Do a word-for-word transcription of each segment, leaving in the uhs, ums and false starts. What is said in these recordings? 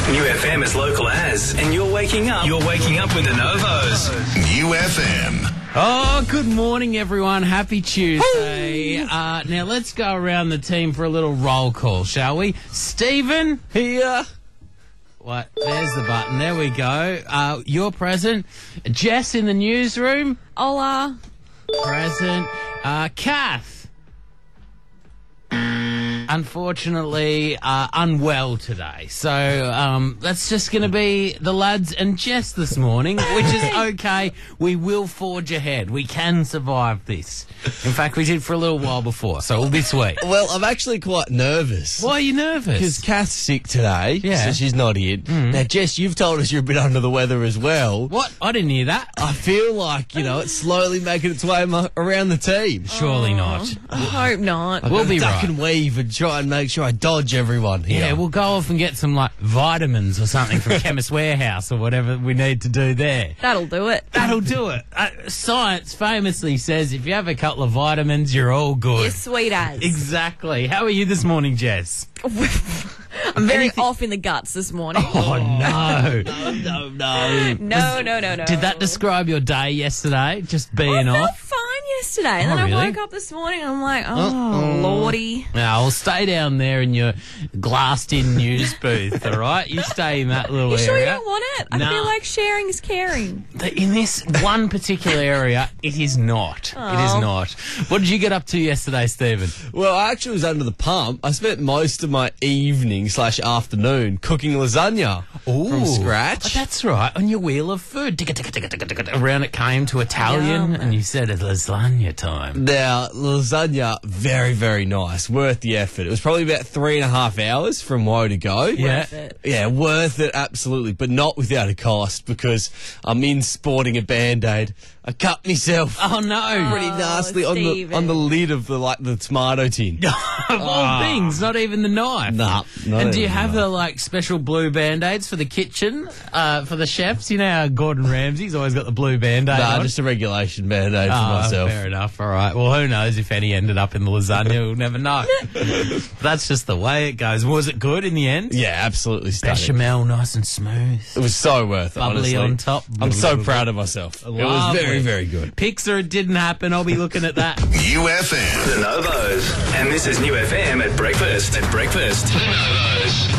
New F M is local as, and you're waking up. You're waking up with the Novos. New F M. Oh, good morning, everyone. Happy Tuesday. Uh, now, let's go around the team for a little roll call, shall we? Stephen? Here. What? There's the button. There we go. Uh, you're present. Jess in the newsroom? Hola. Present. Uh, Kath? Unfortunately, uh, unwell today. So um, that's just going to be the lads and Jess this morning, which is okay. We will forge ahead. We can survive this. In fact, we did for a little while before, so we'll be sweet. Well, I'm actually quite nervous. Why are you nervous? Because Kath's sick today, Yeah. so she's not in. Mm. Now, Jess, you've told us you're a bit under the weather as well. What? I didn't hear that. I feel like, you know, it's slowly making its way mo- around the team. Surely not. I hope not. I've We'll got to be duck right. and weave and try and make sure I dodge everyone here. Yeah, we'll go off and get some, like, vitamins or something from Chemist Warehouse or whatever we need to do there. That'll do it. That'll do it. Uh, science famously says if you have a couple of vitamins, you're all good. You're sweet as. Exactly. How are you this morning, Jess? I'm very Anything- off in the guts this morning. Oh, no. no, no, no. No, no, no, no. Did that describe your day yesterday? Just being I felt off? fine yesterday. And Oh, then really? I woke up this morning and I'm like, oh, lordy. Now, I'll stay down there in your glassed-in news booth, all right? You stay in that little You area. sure you don't want it? I Nah. feel like sharing is caring. In this one particular area, it is not. It is Oh. not. What did you get up to yesterday, Stephen? Well, I actually was under the pump. I spent most of my evening slash afternoon cooking lasagna from scratch. Oh, that's right, on your wheel of food. Ticka, ticka, ticka, ticka, ticka. Around it came to Italian, Yum. and you said it's lasagna time. Now, lasagna, very, very nice. Worth the effort. It was probably about three and a half hours from Woe to go. Yeah. Worth it. Yeah, worth it, absolutely, but not without a cost because I'm in sporting a Band-Aid. I cut myself Oh, no. pretty nasty on the Stephen. on the lid of the like the tomato tin. Of all things, not even the knife. Nah, not And do you even have the the like special blue band-aids for the kitchen, uh, for the chefs? You know how Gordon Ramsay's always got the blue band-aid Nah, on? just a regulation Band-Aid for Oh, myself. fair enough. All right. Well, who knows if any ended up in the lasagna? We'll never know. That's just the way it goes. Was it good in the end? Yeah, absolutely stunning. Bechamel, nice and smooth. It was so worth it, Bubbly honestly. on top. I'm so proud of myself. It was Lovely. very, very good. Pixar, it didn't happen. I'll be looking at that. New F M. The Novos. And this is New F M at breakfast. At breakfast. The Novos.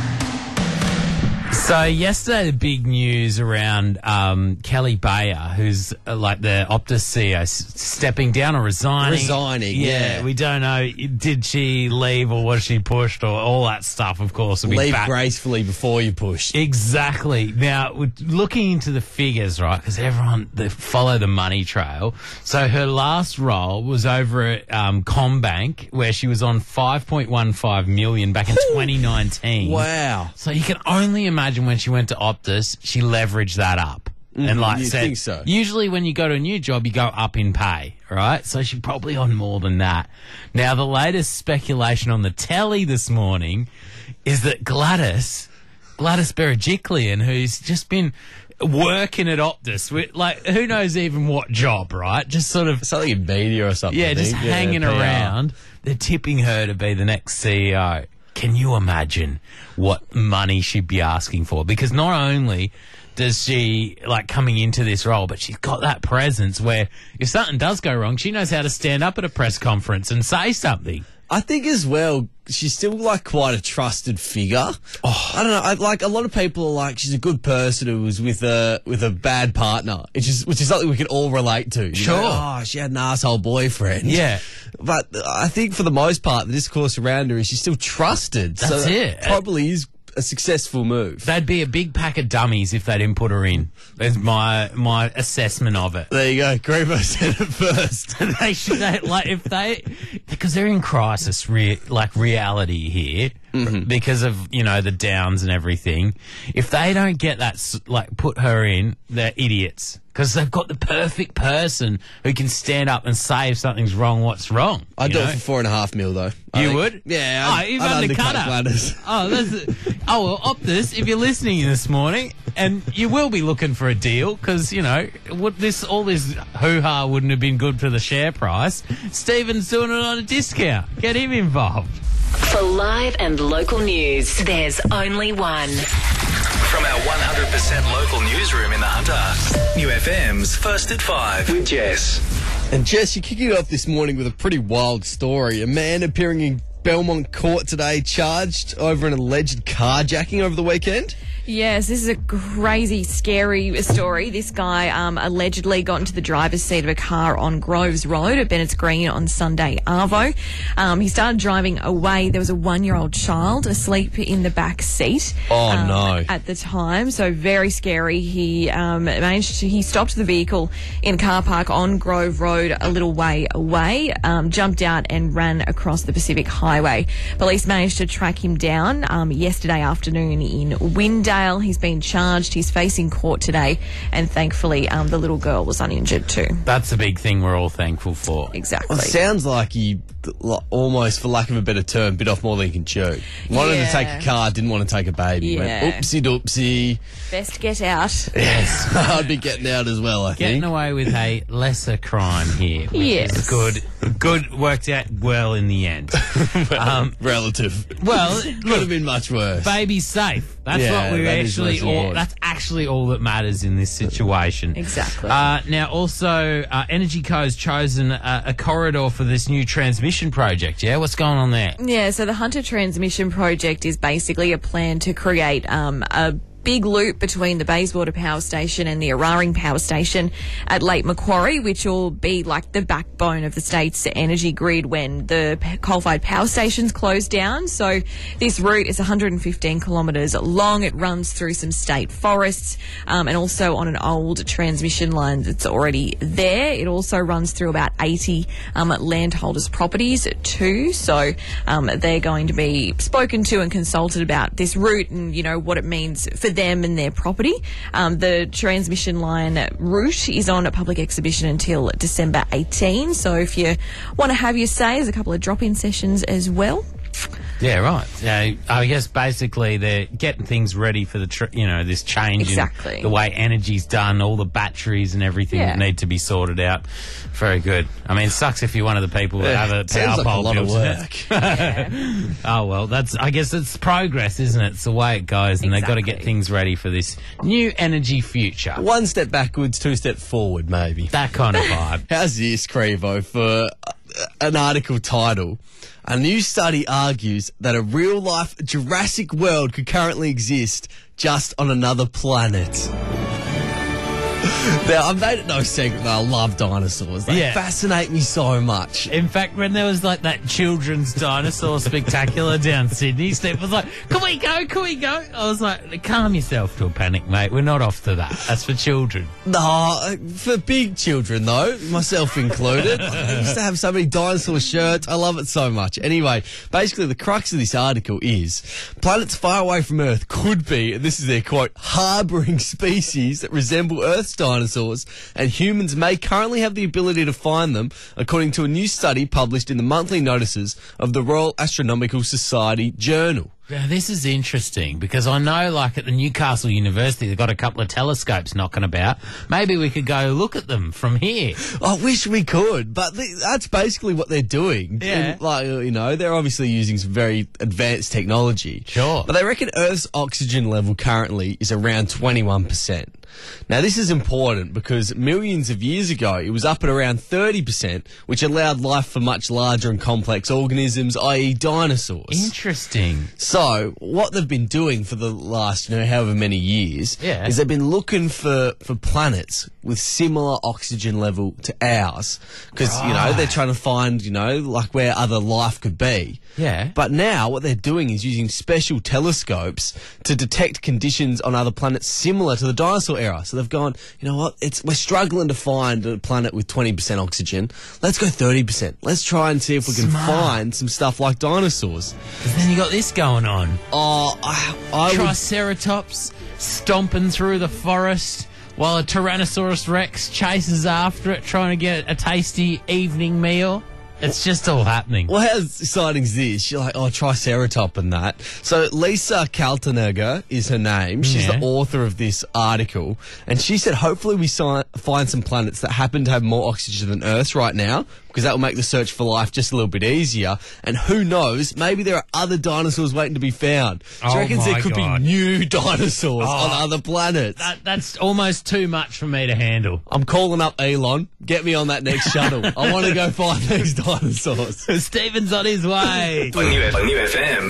So yesterday, the big news around um, Kelly Bayer, who's uh, like the Optus C E O, s- stepping down or resigning. Resigning, yeah. We don't know. Did she leave or was she pushed or all that stuff, of course. will be Leave back. gracefully before you push. Exactly. Now, we're looking into the figures, right, because everyone, they follow the money trail. So her last role was over at um, Combank, where she was on five point one five million dollars back in twenty nineteen. Wow. So you can only imagine when she went to Optus, she leveraged that up. And like you'd said, think so. usually when you go to a new job, you go up in pay, right? So she's probably on more than that. Now, the latest speculation on the telly this morning is that Gladys, Gladys Berejiklian, who's just been working at Optus, with, like, who knows even what job, right? Just sort of, Something in media or something. yeah, I just think. hanging P R. around. They're tipping her to be the next C E O. Can you imagine what money she'd be asking for? Because not only does she, like, coming into this role, but she's got that presence where if something does go wrong, she knows how to stand up at a press conference and say something. I think as well, she's still like quite a trusted figure. Oh, I don't know. I, like a lot of people are like, she's a good person who was with a with a bad partner, which is which is something we can all relate to. you Sure. know? Oh, she had an asshole boyfriend. Yeah. But I think for the most part, the discourse around her is she's still trusted. That's so it. Probably is a successful move. They'd be a big pack of dummies if they didn't put her in. That's my my assessment of it. There you go. Grebo said it first. They should, they, like, if they, because they're in crisis, re, like reality here, because of, you know, the downs and everything. If they don't get that, s- like, put her in, they're idiots. Because they've got the perfect person who can stand up and say if something's wrong, what's wrong. I'd you do know? it for four and a half mil, though. I You think. would? Yeah. Oh, I'd, you've I'd undercut undercut her. Gladys. Oh, that's oh well, Optus. If you're listening this morning, and you will be looking for a deal, because you know what this all this hoo ha wouldn't have been good for the share price. Stephen's doing it on a discount. Get him involved. For live and local news, there's only one. From our one hundred percent local newsroom in the Hunter, New F M's First at Five with Jess. And Jess, you're kicking it off this morning with a pretty wild story. A man appearing in Belmont Court today charged over an alleged carjacking over the weekend. Yes, this is a crazy, scary story. This guy um, allegedly got into the driver's seat of a car on Groves Road at Bennett's Green on Sunday Arvo. Um, he started driving away. There was a one-year-old child asleep in the back seat. Oh, um, no. At the time, so very scary. He um, managed to, he stopped the vehicle in a car park on Grove Road a little way away, um, jumped out and ran across the Pacific Highway. Police managed to track him down um, yesterday afternoon in Windale. He's been charged. He's facing court today, and thankfully, um, the little girl was uninjured too. That's the big thing we're all thankful for. Exactly. Well, it sounds like he, like, almost, for lack of a better term, bit off more than he can chew. Wanted Yeah. to take a car, didn't want to take a baby. Yeah. Went, oopsie doopsie. Best get out. Yes, I'd be getting out as well, I Getting think. away with a lesser crime here, which Yes. is good. Good, worked out well in the end. um, Relative. well, Could have look, been much worse. baby's safe. That's Yeah, what we that is actually. what's All, important. that's actually all that matters in this situation. Exactly. Uh, now, also, uh, Energy Co's chosen a, a corridor for this new transmission project. Yeah, what's going on there? Yeah, so the Hunter Transmission Project is basically a plan to create um, a big loop between the Bayswater Power Station and the Araring Power Station at Lake Macquarie, which will be like the backbone of the state's energy grid when the p- coal-fired power stations close down. So this route is one hundred fifteen kilometres long. It runs through some state forests um, and also on an old transmission line that's already there. It also runs through about eighty um, landholders' properties too. So um, they're going to be spoken to and consulted about this route and, you know, what it means for them and their property. Um, the transmission line route is on a public exhibition until December eighteenth. So if you want to have your say, there's a couple of drop-in sessions as well. Yeah, right. Yeah, I guess basically they're getting things ready for the, tr- you know, this change Exactly. in the way energy's done, all the batteries and everything Yeah. that need to be sorted out. Very good. I mean, it sucks if you're one of the people that have a Sounds power like a pole lot of built in it. work. Oh, well, that's, I guess it's progress, isn't it? It's the way it goes, and they've got to get Exactly. things ready for this new energy future. One step backwards, two step forward, maybe. That kind of vibe. How's this, Crevo, for uh, an article title? A new study argues that a real-life Jurassic World could currently exist just on another planet. Now, I've made it no secret that I love dinosaurs. They Yeah. fascinate me so much. In fact, when there was like that children's dinosaur spectacular down Sydney, Steve was like, can we go? Can we go? I was like, calm yourself to a panic, mate. We're not off to that. That's for children. No, for big children, though, myself included. I used to have so many dinosaur shirts. I love it so much. Anyway, basically, the crux of this article is planets far away from Earth could be, and this is their quote, harbouring species that resemble Earth's dinosaurs, and humans may currently have the ability to find them, according to a new study published in the monthly notices of the Royal Astronomical Society Journal. Now, this is interesting because I know, like, at the Newcastle University, they've got a couple of telescopes knocking about. Maybe we could go look at them from here. I wish we could, but th- that's basically what they're doing. Yeah. And, like, you know, they're obviously using some very advanced technology. Sure. But they reckon Earth's oxygen level currently is around twenty-one percent. Now, this is important because millions of years ago, it was up at around thirty percent, which allowed life for much larger and complex organisms, that is dinosaurs. Interesting. So, what they've been doing for the last, you know, however many years, Yeah. is they've been looking for, for planets with similar oxygen level to ours. Because, you know, they're trying to find, you know, like where other life could be. Yeah. But now, what they're doing is using special telescopes to detect conditions on other planets similar to the dinosaur era. So they've gone, you know what, it's we're struggling to find a planet with twenty percent oxygen. Let's go thirty percent. Let's try and see if we can Smart. find some stuff like dinosaurs. Because then you got this going on. Oh, I, I would Triceratops stomping through the forest while a Tyrannosaurus Rex chases after it trying to get a tasty evening meal. It's just all happening. Well, how exciting is this? You're like, oh, Triceratop and that. So Lisa Kaltenegger is her name. She's Yeah. the author of this article. And she said, hopefully we si- find some planets that happen to have more oxygen than Earth right now, because that will make the search for life just a little bit easier. And who knows, maybe there are other dinosaurs waiting to be found. Do you Oh reckon my there could God. be new dinosaurs Oh. on other planets? That, that's almost too much for me to handle. I'm calling up Elon. Get me on that next shuttle. I want to go find these dinosaurs. Stephen's on his way. On New, on New F M.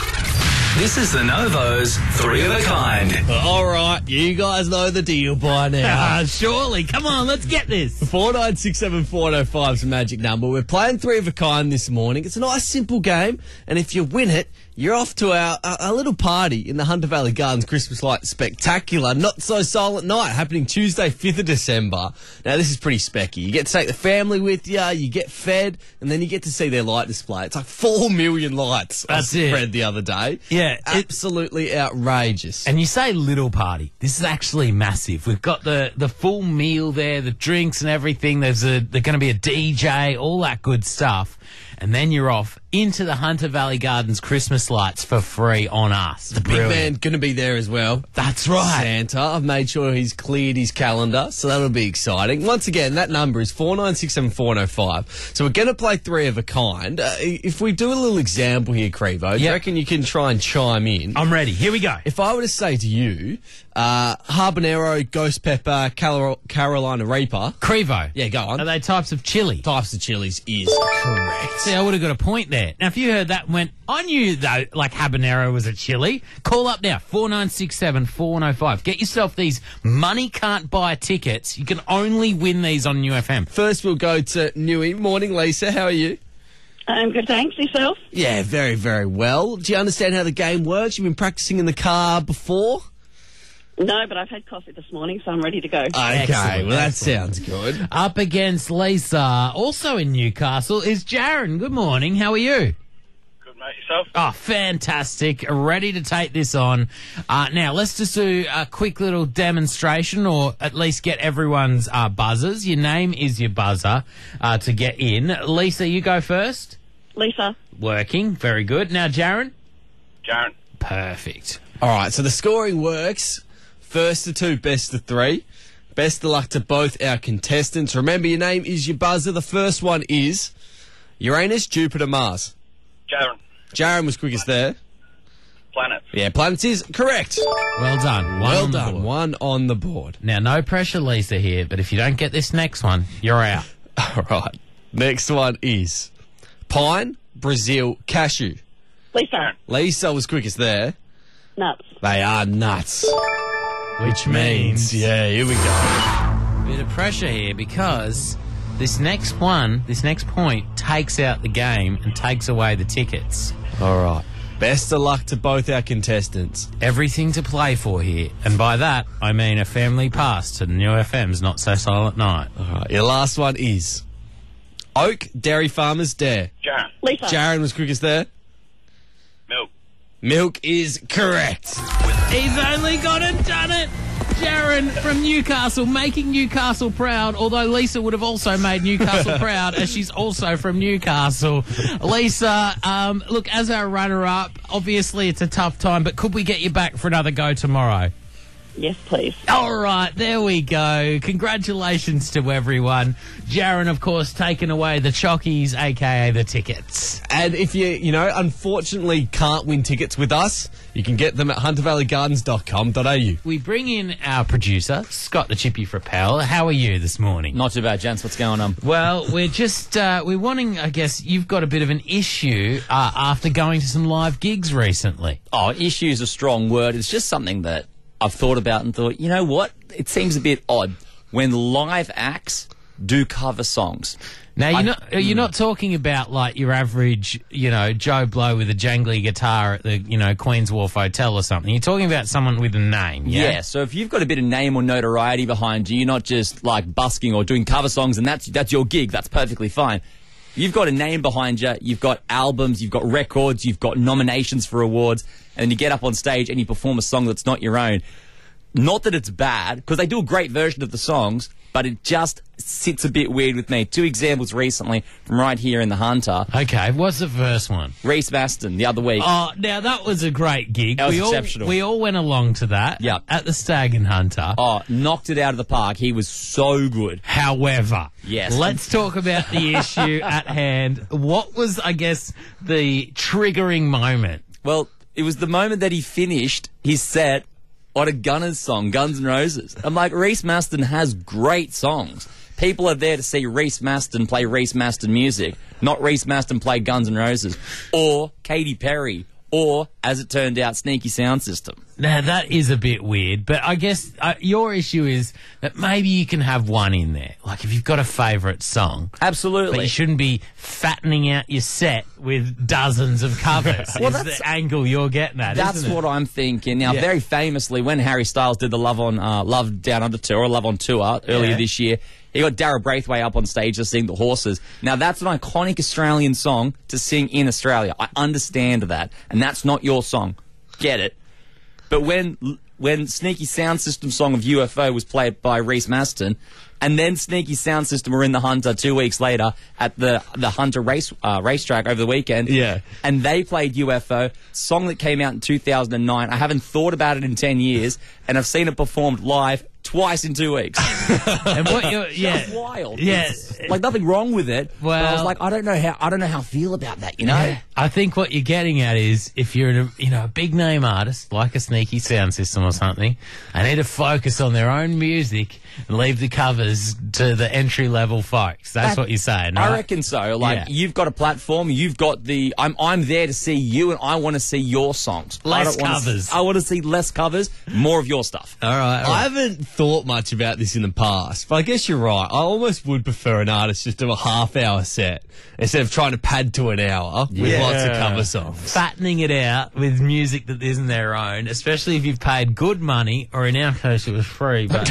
This is the Novo's Three of a Kind. All right, you guys know the deal by now. Ah, surely. Come on, let's get this. four nine six seven four oh five is the magic number. We're playing Three of a Kind this morning. It's a nice, simple game, and if you win it, you're off to our a, a little party in the Hunter Valley Gardens Christmas Light Spectacular Not So Silent Night, happening Tuesday, fifth of December. Now, this is pretty specky. You get to take the family with you, you get fed, and then you get to see their light display. It's like four million lights That's I it. read the other day. Yeah, it- Absolutely outrageous. And you say little party. This is actually massive. We've got the, the full meal there, the drinks and everything. There's a there's going to be a D J, all that good stuff. And then you're off into the Hunter Valley Gardens Christmas lights for free on us. The big man going to be there as well. That's right. Santa. I've made sure he's cleared his calendar, so that'll be exciting. Once again, that number is four nine six seven four oh five. So we're going to play Three of a Kind. Uh, if we do a little example here, Crevo, do you Yep. reckon you can try and chime in? I'm ready. Here we go. If I were to say to you, uh, habanero, ghost pepper, Calo- Carolina Reaper, Crevo. yeah, go on. Are they types of chili? Types of chilies is correct. See, I would have got a point there. Now, if you heard that and went, I knew, though, like habanero was a chili, call up now, four nine six seven four oh five. Get yourself these money can't buy tickets. You can only win these on New F M. First, we'll go to Newey. Morning, Lisa. How are you? I'm good, thanks. Yourself? Yeah, very, very well. Do you understand how the game works? You've been practicing in the car before? No, but I've had coffee this morning, so I'm ready to go. Okay, Excellent, well, that excellent. sounds good. Up against Lisa, also in Newcastle, is Jaron. Good morning. How are you? Good, mate. Yourself? Oh, fantastic. Ready to take this on. Uh, now, let's just do a quick little demonstration, or at least get everyone's uh, buzzers. Your name is your buzzer uh, to get in. Lisa, you go first. Lisa? Working. Very good. Now, Jaron? Jaron. Perfect. All right, so the scoring works. First to two, best to three. Best of luck to both our contestants. Remember, your name is your buzzer. The first one is Uranus, Jupiter, Mars. Jaron. Jaron was quickest there. Planet. Yeah, planets is correct. Well done. One well on the done. board. One on the board. Now, no pressure, Lisa, here, but if you don't get this next one, you're out. All right. Next one is pine, Brazil, cashew. Lisa? Lisa was quickest there. Nuts. They are nuts. Which means Yeah, here we go. bit of pressure here, because this next one, this next point, takes out the game and takes away the tickets. All right. Best of luck to both our contestants. Everything to play for here. And by that, I mean a family pass to New F M's Not So Silent Night. All right. Your last one is Oak, Dairy Farmers, Dare. Jaron. Lisa? Jaron was quickest there. Milk. Milk is correct. He's only gone and done it! Jaron from Newcastle, making Newcastle proud, although Lisa would have also made Newcastle proud, as she's also from Newcastle. Lisa, um, look, as our runner-up, obviously it's a tough time, but could we get you back for another go tomorrow? Yes, please. All right, there we go. Congratulations to everyone. Jaron, of course, taking away the chockies, a k a the tickets. And if you, you know, unfortunately can't win tickets with us, you can get them at hunter valley gardens dot com dot a u. We bring in our producer, Scott the Chippy Frappel. How are you this morning? Not too bad, gents. What's going on? Well, we're just, uh, we're wanting, I guess, you've got a bit of an issue uh, after going to some live gigs recently. Oh, issue is a strong word. It's just something that I've thought about and thought, you know what? It seems a bit odd when live acts do cover songs. Now, you're I- not, you're not talking about like your average, you know, Joe Blow with a jangly guitar at the, you know, Queen's Wharf Hotel or something. You're talking about someone with a name, yeah? Yeah, so if you've got a bit of name or notoriety behind you, you're not just like busking or doing cover songs and that's that's your gig, that's perfectly fine. You've got a name behind you, you've got albums, you've got records, you've got nominations for awards, and then you get up on stage and you perform a song that's not your own. not that it's bad, because they do a great version of the songs, but it just sits a bit weird with me. Two examples recently from right here in the Hunter. Okay, what's the first one? Reese Maston, the other week. Oh, now that was a great gig. That was we exceptional. All, we all went along to that. Yep. At the Stag and Hunter. Oh, knocked it out of the park. He was so good. However, Yes. let's talk about the issue at hand. What was, I guess, the triggering moment? Well, it was the moment that he finished his set on a Gunners song, Guns N' Roses. I'm like, Reese Maston has great songs. People are there to see Reese Maston play Reese Maston music, not Reese Maston play Guns N' Roses, or Katy Perry, or, as it turned out, Sneaky Sound System. Now, that is a bit weird, but I guess uh, your issue is that maybe you can have one in there. Like, if you've got a favourite song. Absolutely. But you shouldn't be fattening out your set with dozens of covers. Well, is that's- the angle you're getting at, That's isn't it? what I'm thinking. Now, Yeah. very famously, when Harry Styles did the Love on uh, Love Down Under tour, or Love on Tour earlier Yeah. this year, he got Dara Braithwaite up on stage to sing The Horses. Now, that's an iconic Australian song to sing in Australia. I understand that. And that's not your song. Get it. But when when Sneaky Sound System song of U F O was played by Reese Maston, and then Sneaky Sound System were in the Hunter two weeks later at the the Hunter race uh, racetrack over the weekend. Yeah. And they played U F O, song that came out in two thousand nine. I haven't thought about it in ten years, and I've seen it performed live twice in two weeks. And what you're, yeah. It's wild. Yeah. It's, like, nothing wrong with it. but I was Well- like, I don't know how I don't know how I feel about that, you know? Yeah. I think what you're getting at is if you're a you know a big name artist like a Sneaky Sound System or something, they need to focus on their own music and leave the covers to the entry level folks. That's That- what you're saying, right? I reckon so. Like, Yeah. you've got a platform, you've got the. I'm I'm there to see you, and I want to see your songs. I Less don't wanna covers. s- I want to see less covers, more of your stuff. All right. all I right. haven't thought much about this in the past, but I guess you're right. I almost would prefer an artist just do a half hour set instead of trying to pad to an hour with Yeah. lots of cover songs. Fattening it out with music that isn't their own, especially if you've paid good money, or in our case it was free, but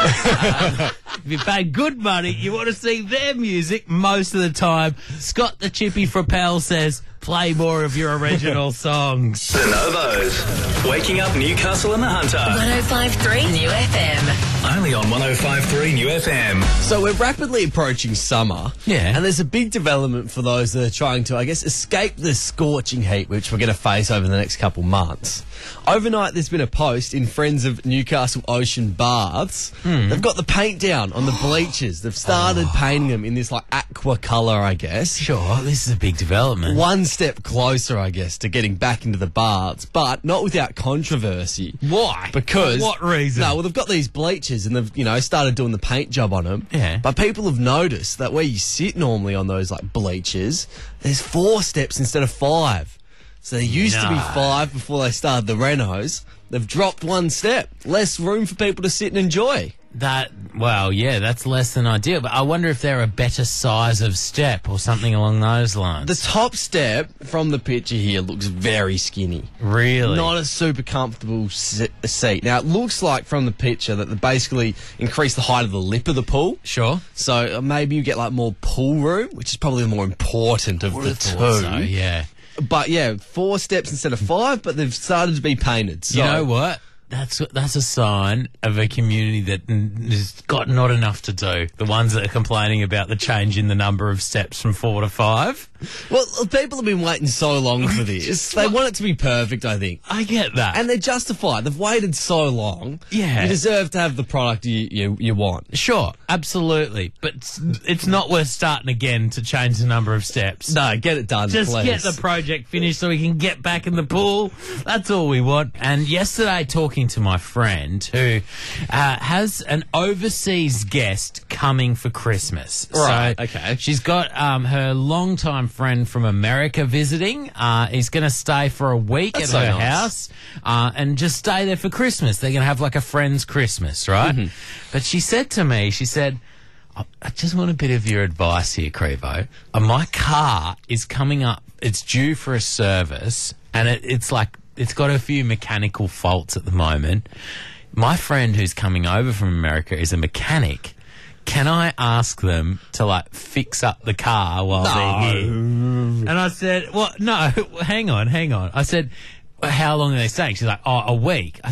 uh, if you paid good money, you want to see their music most of the time. Scott the Chippy Frappel says, play more of your original songs. The Novos. Waking up Newcastle and the Hunter. one oh five point three New F M. Only on one oh five point three New F M. So we're rapidly approaching summer. Yeah. And there's a big development for those that are trying to, I guess, escape the scorching heat which we're going to face over the next couple months. Overnight, there's been a post in Friends of Newcastle Ocean Baths. They've got the paint down on the bleachers. They've started painting them in this, like, aqua colour, I guess. Sure, this is a big development. One step closer, I guess, to getting back into the baths, but not without controversy. Why? Because For what reason? No, well, they've got these bleachers and they've, you know, started doing the paint job on them. Yeah. But people have noticed that where you sit normally on those like bleachers, there's four steps instead of five. So there used to be No. five before they started the renos. They've dropped one step. Less room for people to sit and enjoy. That, well, yeah, that's less than ideal, but I wonder if they're a better size of step or something along those lines. The top step from the picture here looks very skinny. Really? Not a super comfortable se- seat. Now, it looks like from the picture that they basically increase the height of the lip of the pool. Sure. So uh, maybe you get like more pool room, which is probably the more important of the two. Thought so, yeah. But yeah, four steps instead of five, but they've started to be painted. So You know what? That's that's a sign of a community that n- has got not enough to do. The ones that are complaining about the change in the number of steps from four to five. Well, people have been waiting so long for this. They want it to be perfect, I think. I get that. And they're justified. They've waited so long. Yeah. You deserve to have the product you, you, you want. Sure, absolutely. But it's, it's not worth starting again to change the number of steps. No, get it done, Just please. get the project finished so we can get back in the pool. That's all we want. And yesterday, talking to my friend who uh, has an overseas guest coming for Christmas. Right, So okay. She's got um, her longtime friend from America visiting. Uh, he's going to stay for a week That's at so her nice. house uh, and just stay there for Christmas. They're going to have like a friend's Christmas, right? Mm-hmm. But she said to me, she said, I I just want a bit of your advice here, Crevo. Uh, my car is coming up. It's due for a service, and it, it's like it's got a few mechanical faults at the moment. My friend who's coming over from America is a mechanic. Can I ask them to like fix up the car while they're here? And I said, well, no, hang on, hang on. I said, well, how long are they staying? She's like, oh, a week. I said,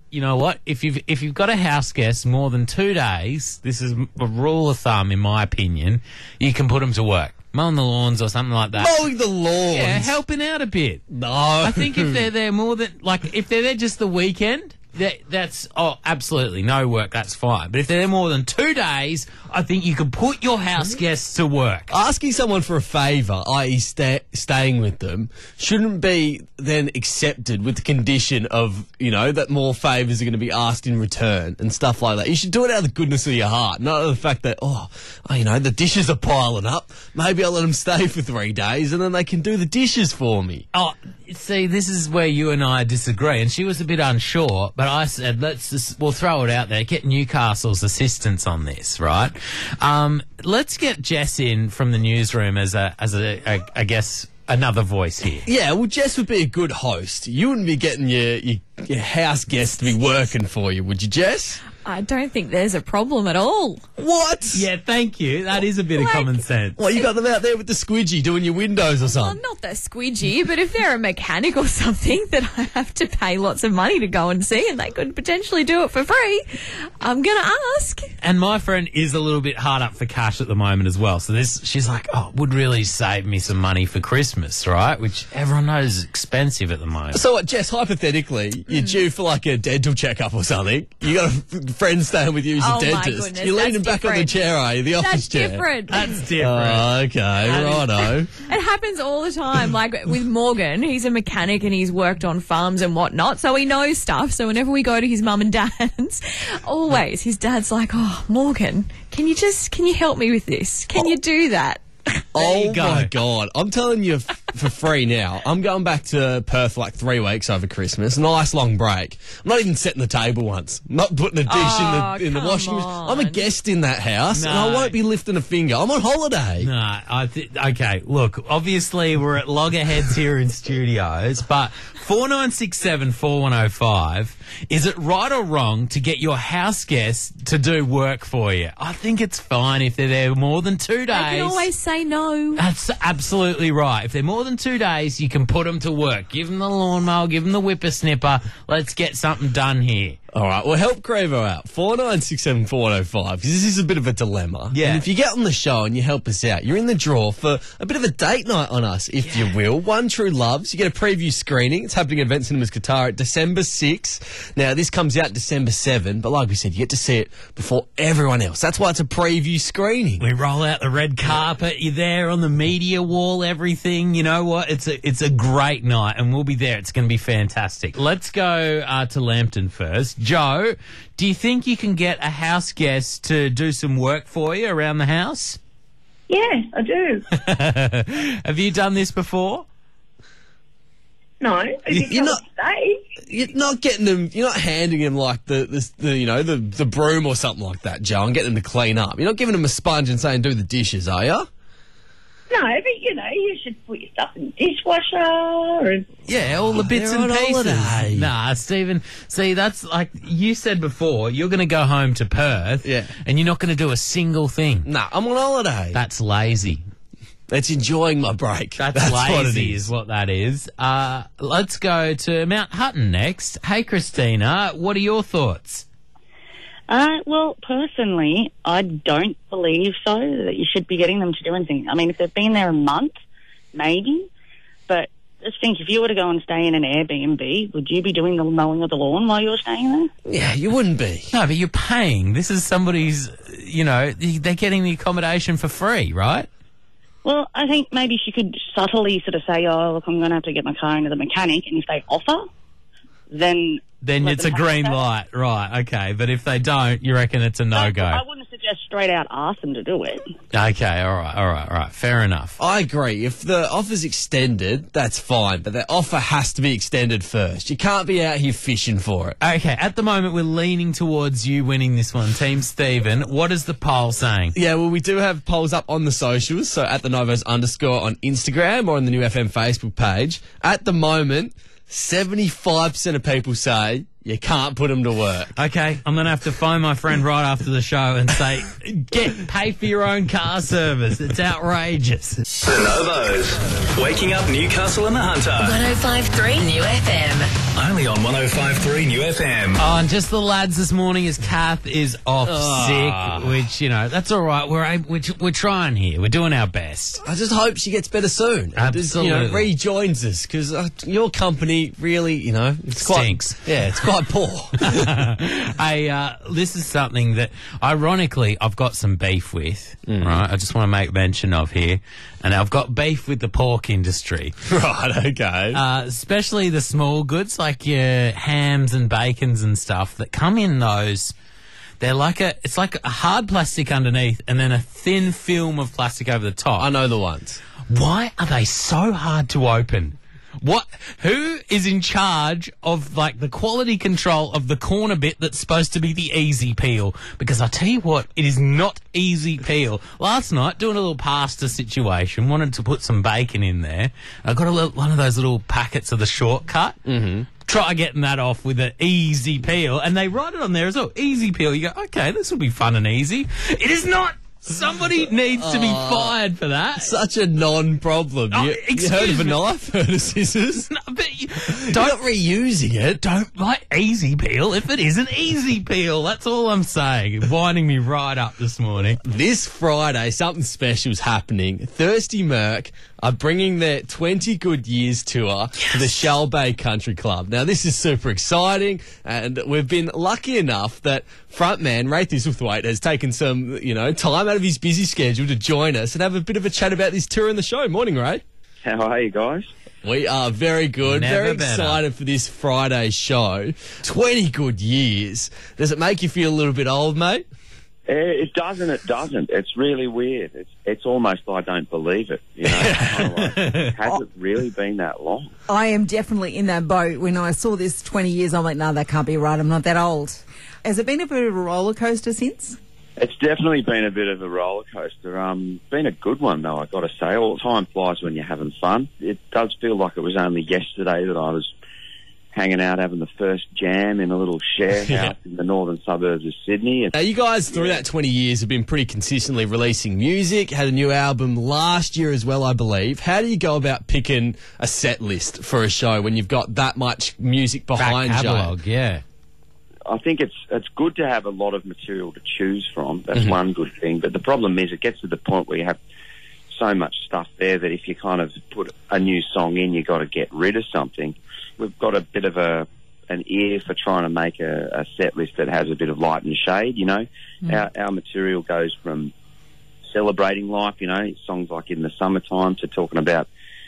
you know what? If you've if you've got a house guest more than two days, this is a rule of thumb, in my opinion. You can put them to work, mowing the lawns or something like that. Mowing the lawns. Yeah, helping out a bit. No. I think if they're there more than like if they're there just the weekend, that that's oh absolutely no work. That's fine. But if they're there more than two days, I think you can put your house guests to work. Asking someone for a favour, that is sta- staying with them, shouldn't be then accepted with the condition of, you know, that more favours are going to be asked in return and stuff like that. You should do it out of the goodness of your heart, not out of the fact that, oh, oh, you know, the dishes are piling up. Maybe I'll let them stay for three days and then they can do the dishes for me. Oh, see, this is where you and I disagree. And she was a bit unsure, but I said, let's just, we'll throw it out there. Get Newcastle's assistance on this, right? Um, let's get Jess in from the newsroom as a, as a, a I guess, another voice here. Yeah, well, Jess would be a good host. You wouldn't be getting your, your, your house guests to be working for you, would you, Jess? I don't think there's a problem at all. What? Yeah, thank you. That is a bit Like- of common sense. What, you got them out there with the squidgy doing your windows or Well, something? not the squidgy, but if they're a mechanic or something that I have to pay lots of money to go and see and they could potentially do it for free, I'm going to ask. And my friend is a little bit hard up for cash at the moment as well. So this, she's like, oh, would really save me some money for Christmas, right? Which everyone knows is expensive at the moment. So what, Jess, hypothetically, you're due for like a dental checkup or something. You got a f- friend staying with you who's Oh, a my dentist. goodness, You're leaning that's back on the different. chair, are you? The office That's chair. different. That's different. Oh, okay, righto. It happens all the time. Like with Morgan, he's a mechanic and he's worked on farms and whatnot, so he knows stuff. So whenever we go to his mum and dad's, always his dad's like, "Oh, Morgan, can you just can you help me with this? Can you do that?" Oh you go. my God. I'm telling you f- for free now. I'm going back to Perth for like three weeks over Christmas. Nice long break. I'm not even setting the table once. I'm not putting a dish Oh, in the in the come washing machine. I'm a on. guest in that house and No. I won't be lifting a finger. I'm on holiday. No, I th- okay. Look, obviously we're at loggerheads here in studios, but four nine six seven four one zero five. Is it right or wrong to get your house guests to do work for you? I think it's fine if they're there more than two days. I can always say no. That's absolutely right. If they're more than two days, you can put them to work. Give them the lawnmower, give them the whippersnipper. Let's get something done here. All right, well, help Crevo out. four nine six seven four one zero five, because this is a bit of a dilemma. Yeah. And if you get on the show and you help us out, you're in the draw for a bit of a date night on us, if you will. One True Loves. You get a preview screening. It's happening at Event Cinemas Qatar at December sixth. Now, this comes out December seventh, but like we said, you get to see it before everyone else. That's why it's a preview screening. We roll out the red carpet. You're there on the media wall, everything. You know what? It's a it's a great night, and we'll be there. It's going to be fantastic. Let's go uh, to Lambton first. Joe, do you think you can get a house guest to do some work for you around the house? Yeah, I do. Have you done this before? No, if you You're come not- stay. You're not getting them, you're not handing them like the, the, the you know, the, the broom or something like that, Joe, and getting them to clean up. You're not giving them a sponge and saying, do the dishes, are you? No, but you know, you should put your stuff in the dishwasher. And Yeah, all the bits they're and on pieces. holiday. Nah, Stephen, see, that's like you said before, you're going to go home to Perth Yeah. and you're not going to do a single thing. Nah, I'm on holiday. That's lazy. That's enjoying my break. That's, what it lazy is. is what that is. Uh, let's go to Mount Hutton next. Hey, Christina, what are your thoughts? Uh, well, personally, I don't believe so, that you should be getting them to do anything. I mean, if they've been there a month, maybe. But just think, if you were to go and stay in an Airbnb, would you be doing the mowing of the lawn while you were staying there? Yeah, you wouldn't be. No, but you're paying. This is somebody's, you know, they're getting the accommodation for free, right? Well, I think maybe she could subtly sort of say, oh, look, I'm going to have to get my car into the mechanic, and if they offer, then... Then let it's a them have green that. light, right? Okay, but if they don't, you reckon it's a no-go? I wouldn't suggest straight out ask them to do it. Okay, all right, all right, all right. Fair enough. I agree. If the offer's extended, that's fine, but the offer has to be extended first. You can't be out here fishing for it. Okay, at the moment, we're leaning towards you winning this one. Team Stephen, what is the poll saying? Yeah, well, we do have polls up on the socials, so at the Novos underscore on Instagram or on the New F M Facebook page. At the moment, seventy-five percent of people say you can't put them to work. Okay, I'm going to have to phone my friend right after the show and say, get pay for your own car service. It's outrageous. The Novos. Waking up Newcastle and the Hunter. one oh five point three New F M. Only on one oh five point three New F M. Oh, and just the lads this morning as Kath is off Ah. sick, which, you know, that's all right. We're, able, we're, we're trying here. We're doing our best. I just hope she gets better soon. And just, you know, Absolutely. rejoins us because uh, your company really, you know, it's quite, Stinks. Yeah, it's quite poor. I, uh, this is something that, ironically, I've got some beef with, right? I just want to make mention of here. And I've got beef with the pork industry. Right, okay. Uh, especially the small goods like your hams and bacons and stuff that come in those. They're like a, it's like a hard plastic underneath and then a thin film of plastic over the top. I know the ones. Why are they so hard to open? What? Who is in charge of like the quality control of the corner bit that's supposed to be the easy peel? Because I tell you what, it is not easy peel. Last night, doing a little pasta situation, wanted to put some bacon in there. I got a little, one of those little packets of the shortcut. Mm-hmm. Try getting that off with an easy peel, and they write it on there as well. Easy peel. You go, okay, this will be fun and easy. It is not. Somebody needs to be fired for that. Such a non-problem. Oh, you, you excuse heard of a me. knife? Heard of scissors? No, but you, You're don't not reusing it. don't like easy peel if it isn't easy peel. That's all I'm saying. Winding me right up this morning. This Friday, something special's happening. Thirsty Merc are bringing their twenty Good Years tour to the Shell Bay Country Club. Now, this is super exciting, and we've been lucky enough that frontman Ray Thistlethwaite has taken some, you know, time out of his busy schedule to join us and have a bit of a chat about this tour and the show. Morning, Ray. How are you guys? We are very good, Never very better. excited for this Friday show. twenty good years. Does it make you feel a little bit old, mate? Eh, It doesn't. It doesn't. It's really weird. It's it's almost I don't believe it. You know, Kind of like, has it really been that long? I am definitely in that boat. When I saw this twenty years, I'm like, no, that can't be right. I'm not that old. Has it been a bit of a roller coaster since? It's definitely been a bit of a roller coaster. Um, been a good one though. I've got to say, all time flies when you're having fun. It does feel like it was only yesterday that I was hanging out having the first jam in a little share house in the northern suburbs of Sydney. And Now, you guys, through that twenty years, have been pretty consistently releasing music, had a new album last year as well, I believe. How do you go about picking a set list for a show when you've got that much music Back behind you? catalogue, yeah. I think it's it's good to have a lot of material to choose from. That's one good thing. But the problem is it gets to the point where you have so much stuff there that if you kind of put a new song in, you got to get rid of something. We've got a bit of a an ear for trying to make a, a set list that has a bit of light and shade, you know. Our, our material goes from celebrating life, you know, songs like In the Summertime, to talking about,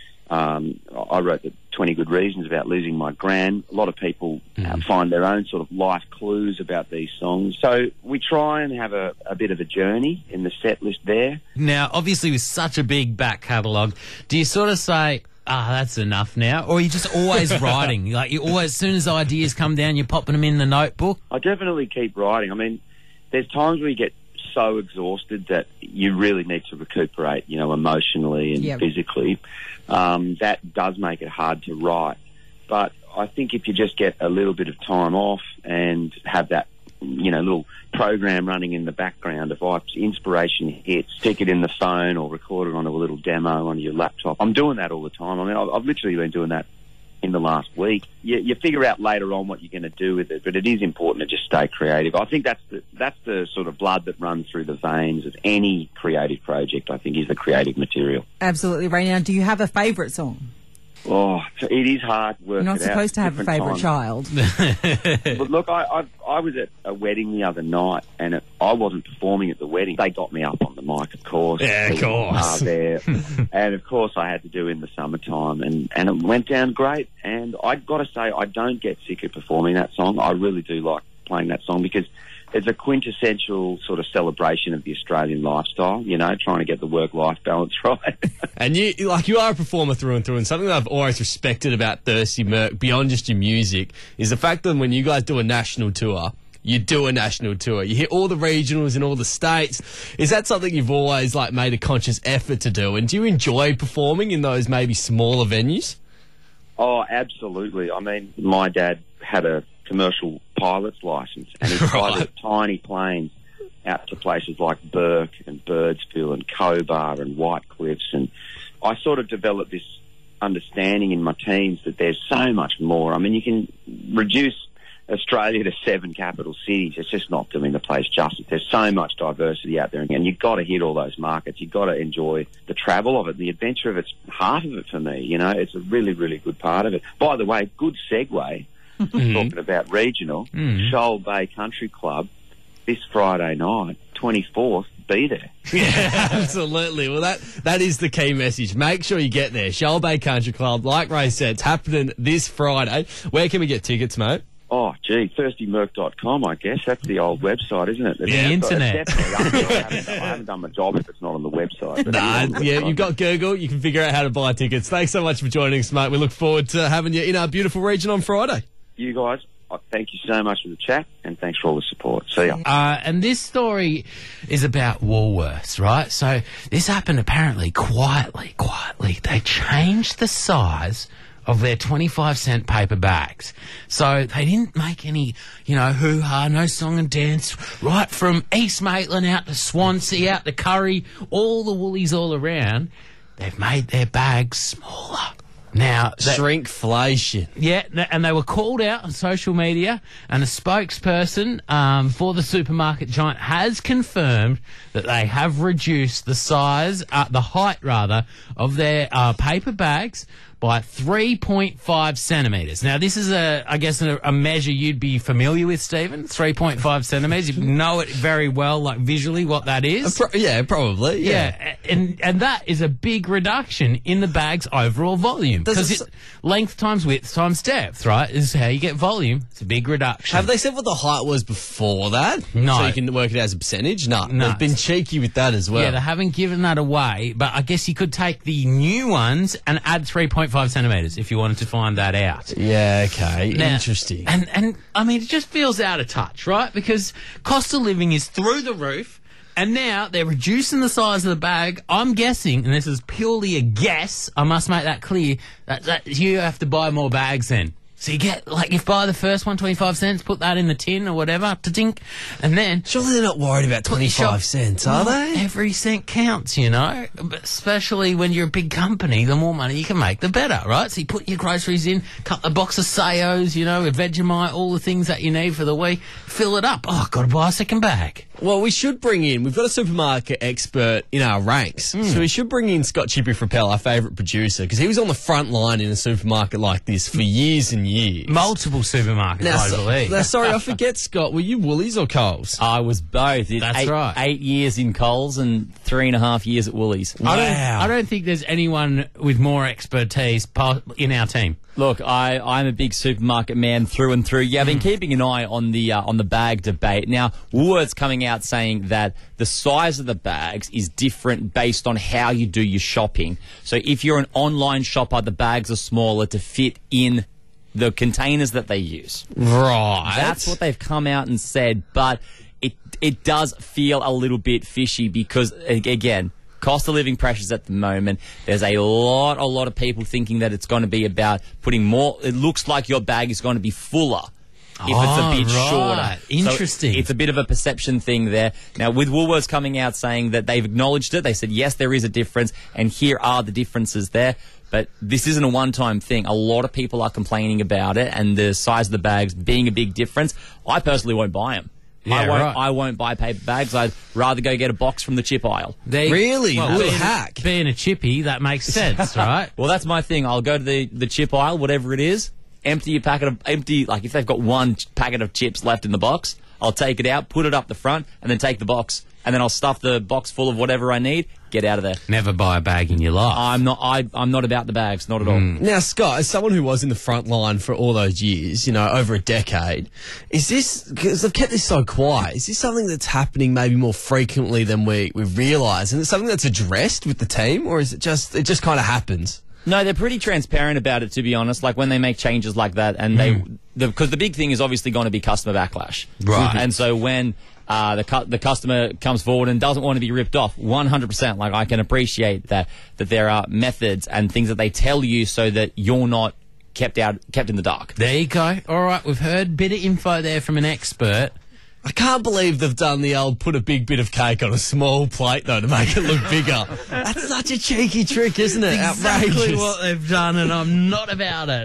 um, I wrote the twenty Good Reasons about losing my gran. A lot of people uh, find their own sort of life clues about these songs. So we try and have a, a bit of a journey in the set list there. Now, obviously, with such a big back catalogue, do you sort of say, ah, that's enough now? Or are you just always writing? Like, you always, as soon as ideas come down, you're popping them in the notebook? I definitely keep writing. I mean, there's times where you get so exhausted that you really need to recuperate, you know, emotionally and Yep. physically. Um, that does make it hard to write. But I think if you just get a little bit of time off and have that, you know, little program running in the background, if I, inspiration hits, stick it in the phone or record it onto a little demo onto your laptop. I'm doing that all the time. I mean, I've, I've literally been doing that in the last week. You, you figure out later on what you're going to do with it, but it is important to just stay creative. I think that's the that's the sort of blood that runs through the veins of any creative project, I think, is the creative material. Absolutely, Ray. Now, do you have a favourite song? Oh, it is hard to work You're not it out. supposed to have a Different favourite times. child. But look, I, I I was at a wedding the other night, and it, I wasn't performing at the wedding. They got me up on the mic, of course. Yeah, of There was a course. bar there, and of course I had to do In the Summertime, and and it went down great. And I've got to say, I don't get sick of performing that song. I really do like playing that song because it's a quintessential sort of celebration of the Australian lifestyle. You know, trying to get the work-life balance right. And you, like, you are a performer through and through, and something that I've always respected about Thirsty Merc, beyond just your music, is the fact that when you guys do a national tour, you do a national tour. You hit all the regionals in all the states. Is that something you've always, like, made a conscious effort to do? And do you enjoy performing in those maybe smaller venues? Oh, absolutely. I mean, my dad had a commercial pilot's license, and he flies Right. a tiny plane out to places like Burke and Birdsville and Cobar and White Cliffs, and I sort of developed this understanding in my teens that there's so much more. I mean, you can reduce Australia to seven capital cities. It's just not doing the place justice. There's so much diversity out there, and you've got to hit all those markets. You've got to enjoy the travel of it. The adventure of it's half of it for me. You know, it's a really, really good part of it. By the way, good segue, talking about regional, Mm. Shoal Bay Country Club this Friday night, twenty-fourth, be there. Yeah, absolutely. Well, that that is the key message. Make sure you get there. Shoal Bay Country Club, like Ray said, it's happening this Friday. Where can we get tickets, mate? Oh, gee, thirsty merc dot com, I guess. That's the old website, isn't it? It's The it's internet. definitely up there. I haven't, I haven't done my job if it's not on the website. But Nah, it's on the yeah, website. you've got Google. You can figure out how to buy tickets. Thanks so much for joining us, mate. We look forward to having you in our beautiful region on Friday. You guys, I thank you so much for the chat, and thanks for all the support. See ya. Uh, and this story is about Woolworths, right? So this happened apparently quietly, quietly. They changed the size of their twenty-five cent paper bags. So they didn't make any, you know, hoo-ha, no song and dance, right from East Maitland out to Swansea, out to Curry, all the Woolies all around. They've made their bags smaller. Now, that- Shrinkflation. yeah, th- and they were called out on social media, and a spokesperson um, for the supermarket giant has confirmed that they have reduced the size, uh, the height rather, of their uh, paper bags by three point five centimetres. Now, this is, a, I guess, a, a measure you'd be familiar with, Stephen, three point five centimetres. You know it very well, like visually, what that is. Pro- yeah, probably. Yeah. Yeah, and and that is a big reduction in the bag's overall volume Does because it it, length times width times depth, right? Is how you get volume. It's a big reduction. Have they said what the height was before that? No. So you can work it out as a percentage? No. No. They've been cheeky with that as well. Yeah, they haven't given that away, but I guess you could take the new ones and add three point five centimetres if you wanted to find that out. Yeah, okay. Now- Interesting. And and I mean, it just feels out of touch, right? Because cost of living is through the roof. And now they're reducing the size of the bag. I'm guessing, and this is purely a guess, I must make that clear, that, that you have to buy more bags then. So you get, like, you buy the first one, twenty-five cents, put that in the tin or whatever, ta-tink, and then... Surely they're not worried about twenty-five cents, are Well, they? Every cent counts, you know, but especially when you're a big company, the more money you can make, the better, right? So you put your groceries in, cut a box of Sayos, you know, a Vegemite, all the things that you need for the week, fill it up. Oh, got to buy a second bag. Well, we should bring in, we've got a supermarket expert in our ranks, Hmm. so we should bring in Scott Chippy Frappel, our favourite producer, because he was on the front line in a supermarket like this for years and years. Multiple supermarkets, Now, I so- believe. now, sorry, I forget, Scott, were you Woolies or Coles? I was both. Did That's eight, right. Eight years in Coles and three and a half years at Woolies. I don't, Wow. I don't think there's anyone with more expertise po- in our team. Look, I, I'm a big supermarket man through and through. Yeah, I've been keeping an eye on the uh, on the bag debate. Now, Woolworths coming out saying that the size of the bags is different based on how you do your shopping. So if you're an online shopper, the bags are smaller to fit in the containers that they use. Right. That's what they've come out and said, but it it does feel a little bit fishy because, a- again, cost of living pressures at the moment. There's a lot, a lot of people thinking that it's going to be about putting more. It looks like your bag is going to be fuller if it's Oh, a bit right. shorter. So Interesting. it's a bit of a perception thing there. Now, with Woolworths coming out saying that they've acknowledged it, they said, yes, there is a difference, and here are the differences there. But this isn't a one-time thing. A lot of people are complaining about it and the size of the bags being a big difference. I personally won't buy them. I Yeah, won't. right. I won't buy paper bags. I'd rather go get a box from the chip aisle. They, Really? Well, Little being, hack. being a chippy, that makes sense, right? Well, that's my thing. I'll go to the, the chip aisle, whatever it is, empty your packet of empty. Like if they've got one ch- packet of chips left in the box, I'll take it out, put it up the front, and then take the box, and then I'll stuff the box full of whatever I need. Get out of there. Never buy a bag in your life. I'm not. I, I'm not about the bags. Not at all. Now, Scott, as someone who was in the front line for all those years, you know, over a decade, is this, because they've kept this so quiet, is this something that's happening maybe more frequently than we, we realise? And it's something that's addressed with the team, or is it just, it just kind of happens? No, they're pretty transparent about it, to be honest. Like when they make changes like that, and they, because the, the big thing is obviously going to be customer backlash, Right. And so when uh, the cu- the customer comes forward and doesn't want to be ripped off, one hundred percent. Like I can appreciate that that there are methods and things that they tell you so that you're not kept out, kept in the dark. There you go. All right, we've heard bit of info there from an expert. I can't believe they've done the old put a big bit of cake on a small plate, though, to make it look bigger. That's such a cheeky trick, isn't it? Exactly Outrageous. what they've done, and I'm not about it.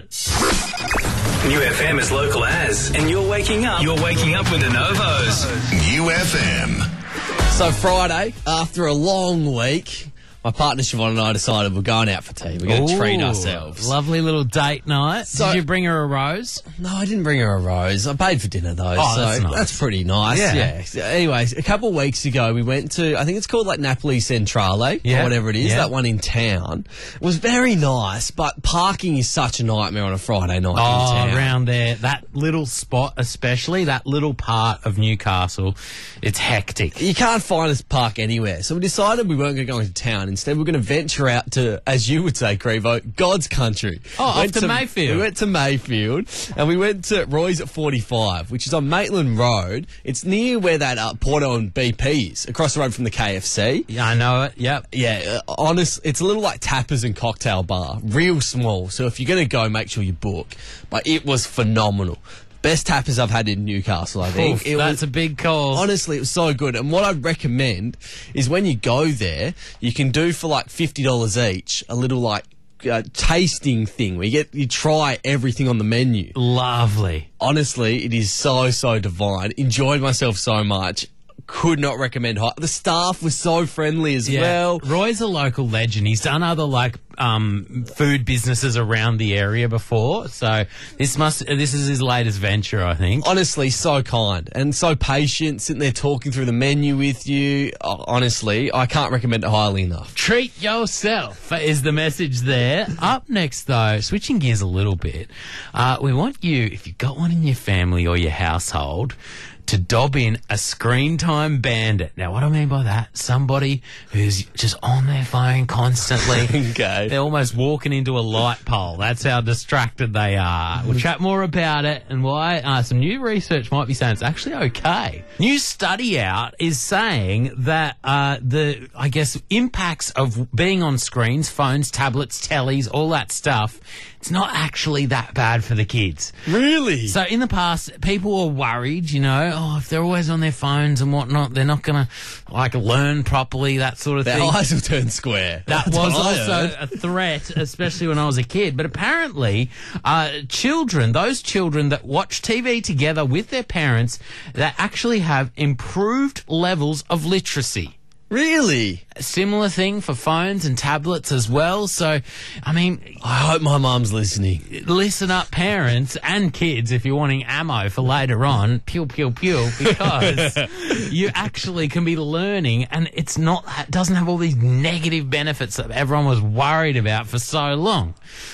New F M is local as, and you're waking up. You're waking up with the Novos. New F M. So Friday, after a long week, my partner Siobhan and I decided we're going out for tea. We're going to treat Ooh, ourselves. Lovely little date night. So- Did you bring her a rose? No, I didn't bring her a rose. I paid for dinner though, Oh, so that's nice. pretty nice. Yeah. Yeah. So anyways, a couple of weeks ago we went to, I think it's called like Napoli Centrale Yeah. or whatever it is, Yeah. that one in town. It was very nice, but parking is such a nightmare on a Friday night in Oh, town. around there, that little spot, especially that little part of Newcastle, it's hectic. You can't find us park anywhere. So we decided we weren't going to go into town. Instead, we we're going to venture out to, as you would say, Crevo, God's country. Oh, off Went to Mayfield. We went to Mayfield and we went to Roy's at forty-five, which is on Maitland Road. It's near where that uh, Porto and B P is, across the road from the K F C. Yeah, I know it. Yep. Yeah, uh, honest, it's a little like tappers and cocktail bar, real small. So if you're going to go, make sure you book. But it was phenomenal. Best tappers I've had in Newcastle, I think. Oof, it that's was, a big call. Honestly, it was so good. And what I'd recommend is when you go there, you can do for like fifty dollars each a little like uh, tasting thing where you get you try everything on the menu. Lovely. Honestly, it is so, so divine. Enjoyed myself so much. Could not recommend high. The staff was so friendly as Yeah. well. Roy's a local legend. He's done other like um, food businesses around the area before, so this must this is his latest venture, I think. Honestly, so kind and so patient, sitting there talking through the menu with you. Oh, honestly, I can't recommend it highly enough. Treat yourself is the message there. Up next, though, switching gears a little bit, uh, we want you, if you've got one in your family or your household, to dob in a screen time bandit. Now, what I mean by that, somebody who's just on their phone constantly. Okay. They're almost walking into a light pole. That's how distracted they are. We'll chat more about it and why uh, some new research might be saying it's actually okay. New study out is saying that uh, the, I guess, impacts of being on screens, phones, tablets, tellies, all that stuff, it's not actually that bad for the kids. Really? So in the past, people were worried, you know, oh, if they're always on their phones and whatnot, they're not going to, like, learn properly, that sort of Their thing. eyes will turn square. That That's was what I also heard. a threat, especially when I was a kid. But apparently, uh, children, those children that watch T V together with their parents, that actually have improved levels of literacy. Really? A similar thing for phones and tablets as well. So, I mean, I hope my mum's listening. listen up, parents and kids, if you're wanting ammo for later on, pew, pew, pew, because you actually can be learning, and it's not, it doesn't have all these negative benefits that everyone was worried about for so long.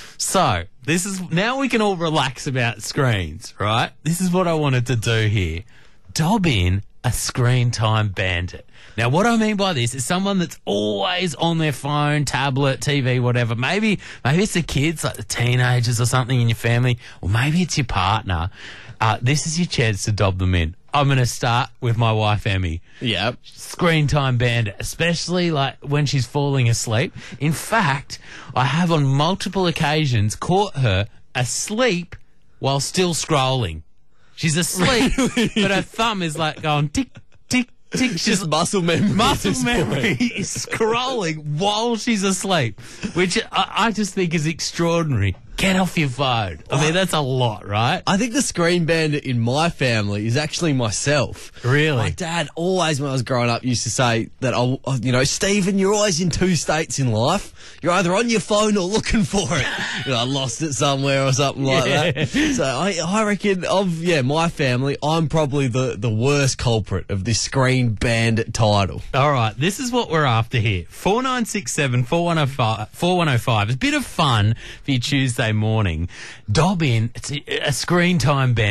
So, this is, now we can all relax about screens, right? This is what I wanted to do here. Dob in a screen time bandit. Now, what I mean by this is someone that's always on their phone, tablet, T V, whatever. Maybe, maybe it's the kids, like the teenagers or something in your family, or maybe it's your partner. Uh, this is your chance to dob them in. I'm going to start with my wife, Emmy. Yep. Screen time bandit, especially like when she's falling asleep. In fact, I have on multiple occasions caught her asleep while still scrolling. She's asleep, but her thumb is like going tick, tick, tick. She's Just muscle memory. at muscle this memory point. is scrolling while she's asleep, which I, I just think is extraordinary. Get off your phone. I mean, that's a lot, right? I think the screen bandit in my family is actually myself. Really? My dad always, when I was growing up, used to say that, I'll, you know, Stephen, you're always in two states in life. You're either on your phone or looking for it. You know, I lost it somewhere or something like Yeah. that. So I, I reckon of, yeah, my family, I'm probably the, the worst culprit of this screen bandit title. All right, this is what we're after here. four nine six seven, four one oh five, four one oh five. It's a bit of fun for your Tuesday morning. Dob in, it's a, a screen time bandit.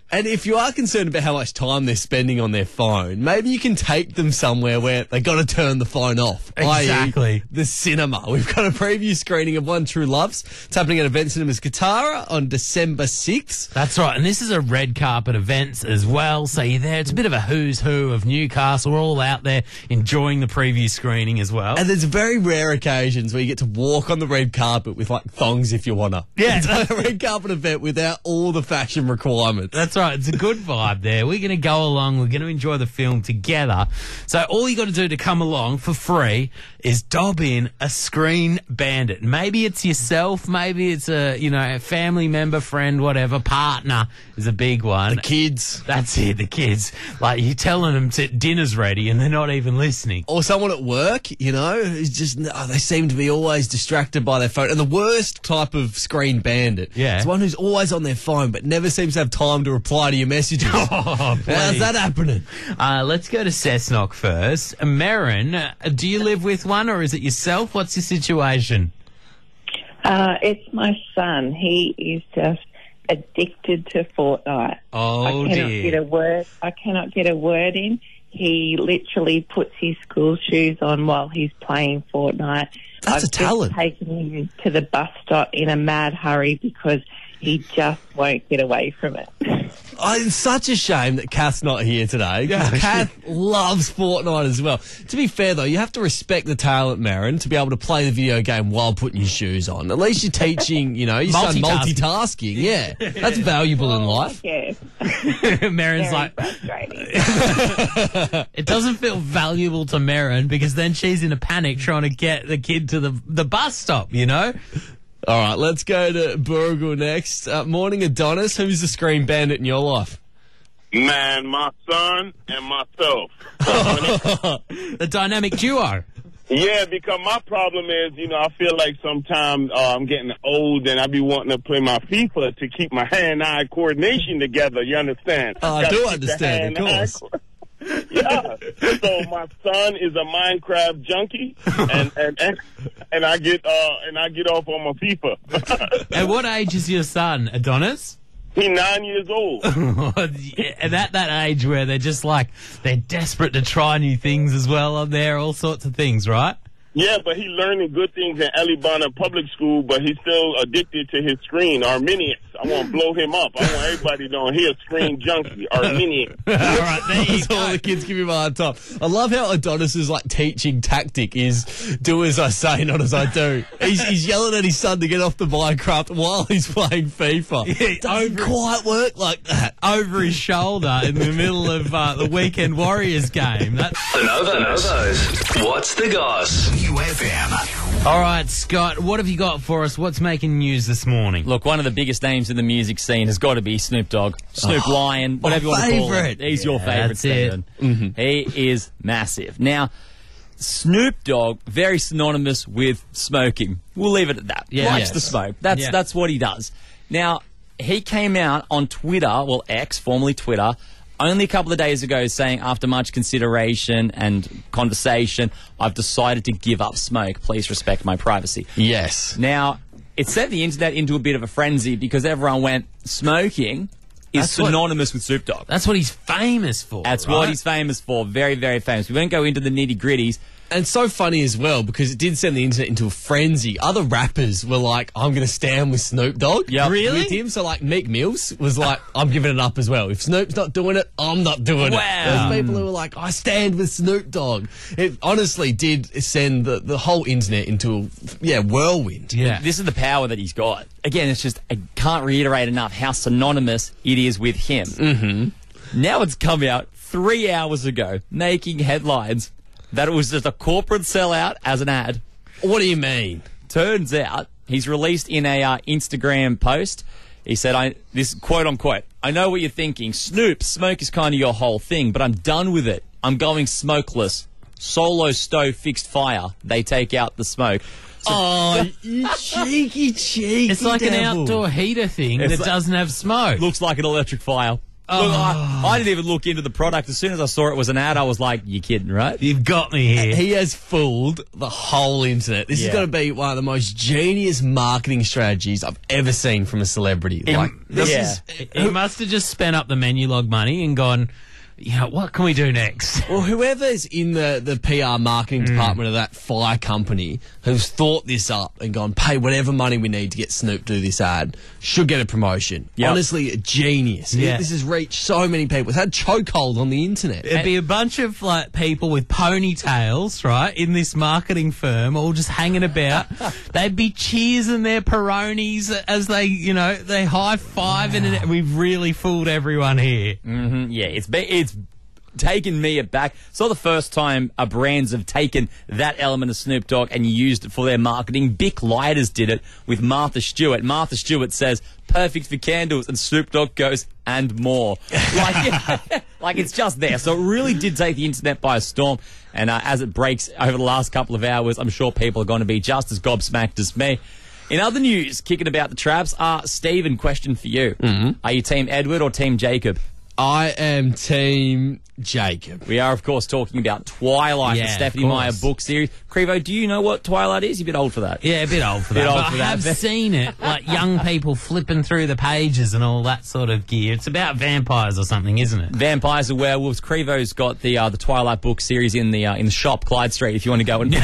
And if you are concerned about how much time they're spending on their phone, maybe you can take them somewhere where they got to turn the phone off. Exactly. that is the cinema. We've got a preview screening of One True Loves. It's happening at Event Cinemas Katara on December sixth. That's right, and this is a red carpet event as well, so you're there. It's a bit of a who's who of Newcastle. We're all out there enjoying the preview screening as well. And there's very rare occasions where you get to walk on the red carpet with, like, thongs if you want to. Yeah. It's a red carpet event without all the fashion requirements. That's right. It's a good vibe there. We're going to go along. We're going to enjoy the film together. So all you got to do to come along for free is dob in a screen bandit. Maybe it's yourself. Maybe it's a, you know, a family member, friend, whatever. Partner is a big one. The kids. That's it, the kids. Like, you're telling them to, dinner's ready and they're not even listening. Or someone at work, you know, who's just, oh, they seem to be always distracted by their phone. And the worst type of screen bandit Yeah. is one who's always on their phone but never seems to have time to reply to your messages. Oh, How's that happening? Uh, let's go to Cessnock first. Marin, uh, do you live with one or is it yourself? What's your situation? Uh, it's my son. He is just addicted to Fortnite. Oh, I cannot dear. get a word. I cannot get a word in. He literally puts his school shoes on while he's playing Fortnite. That's I've a talent. just taken him to the bus stop in a mad hurry because he just won't get away from it. Oh, it's such a shame that Kath's not here today. 'Cause Yeah. Kath loves Fortnite as well. To be fair, though, you have to respect the talent, Marin, to be able to play the video game while putting your shoes on. At least you're teaching, you know, your son Multitasking. multitasking. Yeah, that's valuable in life. Yes. Marin's Very like, frustrating. it doesn't feel valuable to Marin because then she's in a panic trying to get the kid to the the bus stop, you know? All right, let's go to Burgle next. Uh, morning, Adonis. Who's the screen bandit in your life? Man, my son and myself. The dynamic duo. Yeah, because my problem is, you know, I feel like sometimes uh, I'm getting old and I be wanting to play my FIFA to keep my hand-eye coordination together. You understand? Oh, I Gotta do keep the understand, of hand-eye course. co- Yeah. So my son is a Minecraft junkie, and and and, and I get uh and I get off on my FIFA. At what age is your son, Adonis? He's nine years old. And at that age where they're just like, they're desperate to try new things as well on there, all sorts of things, right? Yeah, but he's learning good things in Alibana Public School, but he's still addicted to his screen, Arminius. I want to blow him up. I want everybody to know he's a screen junkie, Arminius. All right, there you That's all go. the kids give him a hard time. I love how Adonis's like teaching tactic is do as I say, not as I do. He's, he's yelling at his son to get off the Minecraft while he's playing FIFA. Yeah, It doesn't over- quite work like that. Over his shoulder in the middle of uh, the Weekend Warriors game. That's The Novos. What's the goss? U F M. all right, Scott. What have you got for us? What's making news this morning? Look, one of the biggest names in the music scene has got to be Snoop Dogg. Snoop Lion, whatever you want to call favourite. it. He's your Yeah, favourite, that's it. Stephen. He is massive. Now, Snoop Dogg, very synonymous with smoking. We'll leave it at that. Yeah. Likes Yes. to smoke. That's Yeah. that's what he does. Now, he came out on Twitter, well, X, formerly Twitter, only a couple of days ago saying, after much consideration and conversation, I've decided to give up smoke. Please respect my privacy. Yes. Now, it sent the internet into a bit of a frenzy because everyone went, smoking is That's what- synonymous with Snoop Dogg. That's what he's famous for. That's right? what he's famous for. Very, very famous. We won't go into the nitty gritties. And so funny as well because it did send the internet into a frenzy. Other rappers were like, I'm going to stand with Snoop Dogg. Yep. Really? With him. So like Meek Mills was like, I'm giving it up as well. If Snoop's not doing it, I'm not doing Wow. it. There's people who were like, I stand with Snoop Dogg. It honestly did send the, the whole internet into a, yeah, whirlwind. Yeah. This is the power that he's got. Again, it's just, I can't reiterate enough how synonymous it is with him. Mm-hmm. Now it's come out three hours ago, making headlines that it was just a corporate sellout as an ad. What do you mean? Turns out, he's released in a uh, Instagram post, he said, "I this quote unquote, I know what you're thinking. Snoop, smoke is kind of your whole thing, but I'm done with it. I'm going smokeless. Solo stove fixed fire. They take out the smoke." So Oh, you cheeky, cheeky It's like an devil. outdoor heater thing It's that like- doesn't have smoke. looks like an electric fire. Look, I, I didn't even look into the product. As soon as I saw it was an ad, I was like, "You kidding, right?" You've got me here. He has fooled the whole internet. This Yeah. has got to be one of the most genius marketing strategies I've ever seen from a celebrity. Like, this yeah. is He must have just spent up the menu log money and gone, you know, what can we do next? Well, whoever's in the, the P R marketing department of that fire company who's thought this up and gone, pay whatever money we need to get Snoop to do this ad, should get a promotion. Yep. Honestly, a genius. Yeah. This has reached so many people. It's had chokehold on the internet. It'd be a bunch of like people with ponytails, right, in this marketing firm, all just hanging about. They'd be cheersing their Peronis as they, you know, they high five, and it, we've really fooled everyone here. Mm-hmm. Yeah, it's be, it's taken me aback. Saw the first time uh, brands have taken that element of Snoop Dogg and used it for their marketing. Bic Lighters did it with Martha Stewart. Martha Stewart says, "Perfect for candles," and Snoop Dogg goes, "And more." Like, like it's just there. So it really did take the internet by a storm. And uh, as it breaks over the last couple of hours, I'm sure people are going to be just as gobsmacked as me. In other news, kicking about the traps, uh, Stephen, question for you. Mm-hmm. Are you Team Edward or Team Jacob? I am Team Jacob. We are, of course, talking about Twilight, Yeah, the of Stephanie Meyer course. book series. Crevo, do you know what Twilight is? You're a bit old for that. Yeah, a bit old for Bit that. old but for I that. have seen it, like young people flipping through the pages and all that sort of gear. It's about vampires or something, isn't it? Vampires or werewolves. Crevo's got the uh, the Twilight book series in the uh, in the shop, Clyde Street, if you want to go and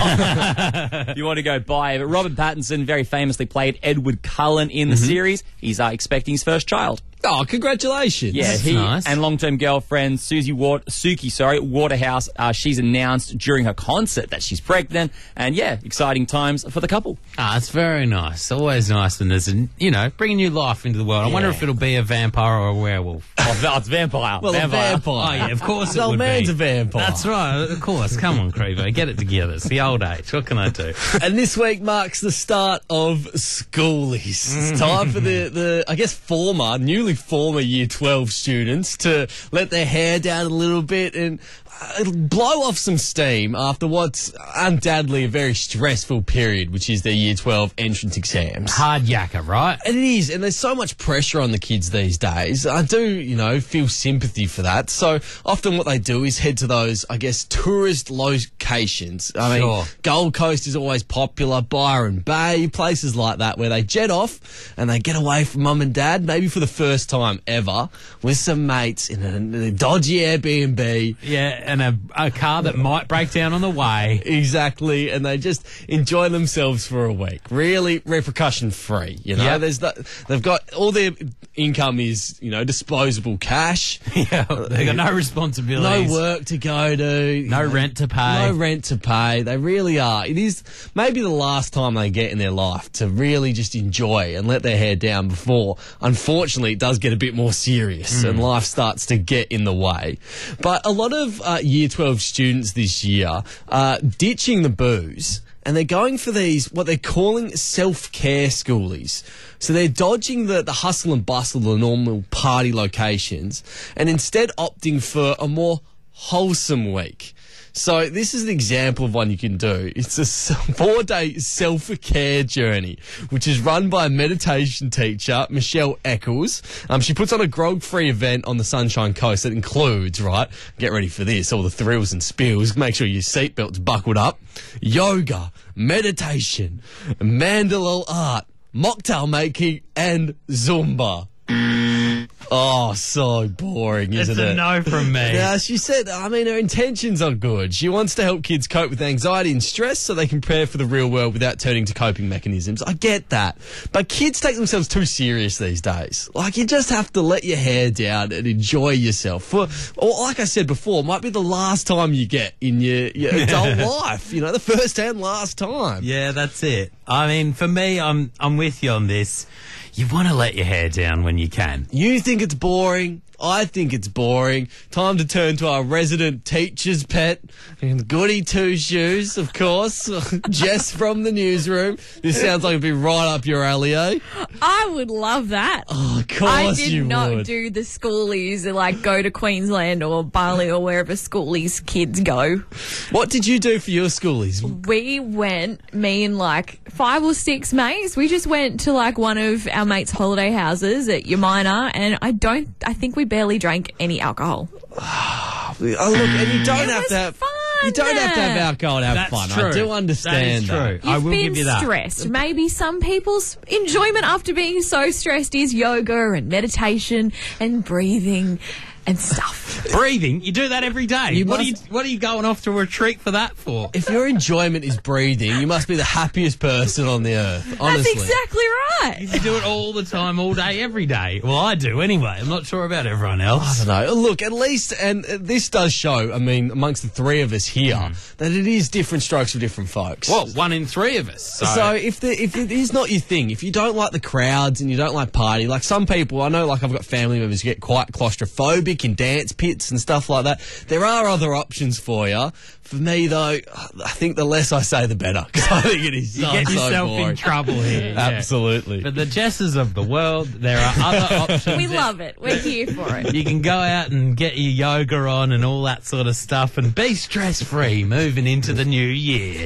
buy if you want to go buy it. But Robert Pattinson very famously played Edward Cullen in the series. He's uh, expecting his first child. Oh, congratulations. Yeah, That's he nice. and long-term girlfriend Susie Ward, Suki, sorry, Waterhouse. Uh, she's announced during her concert that she's pregnant, and yeah, exciting times for the couple. Ah, it's very nice. Always nice when there's a, you know, bringing new life into the world. I wonder Yeah. if it'll be a vampire or a werewolf. Oh, it's vampire. Well, vampire. a vampire. Oh, yeah, of course His it old would man's be. a vampire. That's right, of course. Come on, Crevo, get it together. It's the old age. What can I do? And this week marks the start of schoolies. It's time for the, the, I guess, former, newly former year twelve students to let their hair down a little bit and uh, blow off some steam after what's undoubtedly a very stressful period, which is their year twelve entrance exams. Hard yakka, right? And it is, and there's so much pressure on the kids these days. I do, you know, feel sympathy for that. So often what they do is head to those, I guess, tourist locations. I mean, Sure. Gold Coast is always popular, Byron Bay, places like that where they jet off and they get away from mum and dad, maybe for the first time ever, with some mates in a, in a dodgy Airbnb. Yeah, and a, a car that might break down on the way. Exactly, and they just enjoy themselves for a week. Really repercussion free, you know. Yep. There's that, they've got all their income is, you know, disposable cash. Yeah, they got no No responsibilities. work to go to. you No know, rent to pay. No rent to pay. They really are. It is maybe the last time they get in their life to really just enjoy and let their hair down before, unfortunately, it does get a bit more serious and life starts to get in the way. But a lot of uh, year twelve students this year are ditching the booze and they're going for these, what they're calling self-care schoolies. So they're dodging the, the hustle and bustle of the normal party locations and instead opting for a more wholesome week. So this is an example of one you can do. It's a s- four-day self-care journey, which is run by a meditation teacher, Michelle Eccles. Um, she puts on a grog-free event on the Sunshine Coast that includes, right, get ready for this, all the thrills and spills, make sure your seatbelt's buckled up, yoga, meditation, mandala art, mocktail making, and Zumba. Oh, so boring, isn't It's it? a no from me. Yeah, she said, I mean, her intentions are good. She wants to help kids cope with anxiety and stress so they can prepare for the real world without turning to coping mechanisms. I get that. But kids take themselves too serious these days. Like, you just have to let your hair down and enjoy yourself. For, or, like I said before, it might be the last time you get in your, your adult life. You know, the first and last time. Yeah, that's it. I mean, for me, I'm I'm with you on this. You want to let your hair down when you can. You think it's boring. I think it's boring. Time to turn to our resident teacher's pet, and Goody Two Shoes, of course. Jess from the newsroom. This sounds like it'd be right up your alley, eh? I would love that. Oh, of course I did you not would. do the schoolies, like go to Queensland or Bali or wherever schoolies kids go. What did you do for your schoolies? We went, me and like five or six mates, we just went to like one of our mates' holiday houses at Yamina, and I don't, I think we barely drank any alcohol. Oh, look, and you don't It have was to have fun. you don't have to have alcohol to have That's fun. true. I do understand That is that. true. I You've will been give you that. stressed. Maybe some people's enjoyment after being so stressed is yoga and meditation and breathing and stuff. Breathing, you do that every day. You what, must- are you, what are you going off to a retreat for that for? If your enjoyment is breathing, you must be the happiest person on the earth. Honestly. That's exactly right. You do it all the time, all day, every day. Well, I do anyway. I'm not sure about everyone else. I don't know. Look, at least, and uh, this does show, I mean, amongst the three of us here, that it is different strokes for different folks. Well, one in three of us. So, So if the, if it is not your thing, if you don't like the crowds and you don't like party, like some people, I know, like I've got family members who get quite claustrophobic in dance pits and stuff like that. There are other options for you. For me, though, I think the less I say, the better. Because I think it is you so, get so yourself boring. in trouble here. yeah. Absolutely. But the Jesses of the world, there are other options. We love it. We're here for it. You can go out and get your yoga on and all that sort of stuff and be stress-free moving into the new year.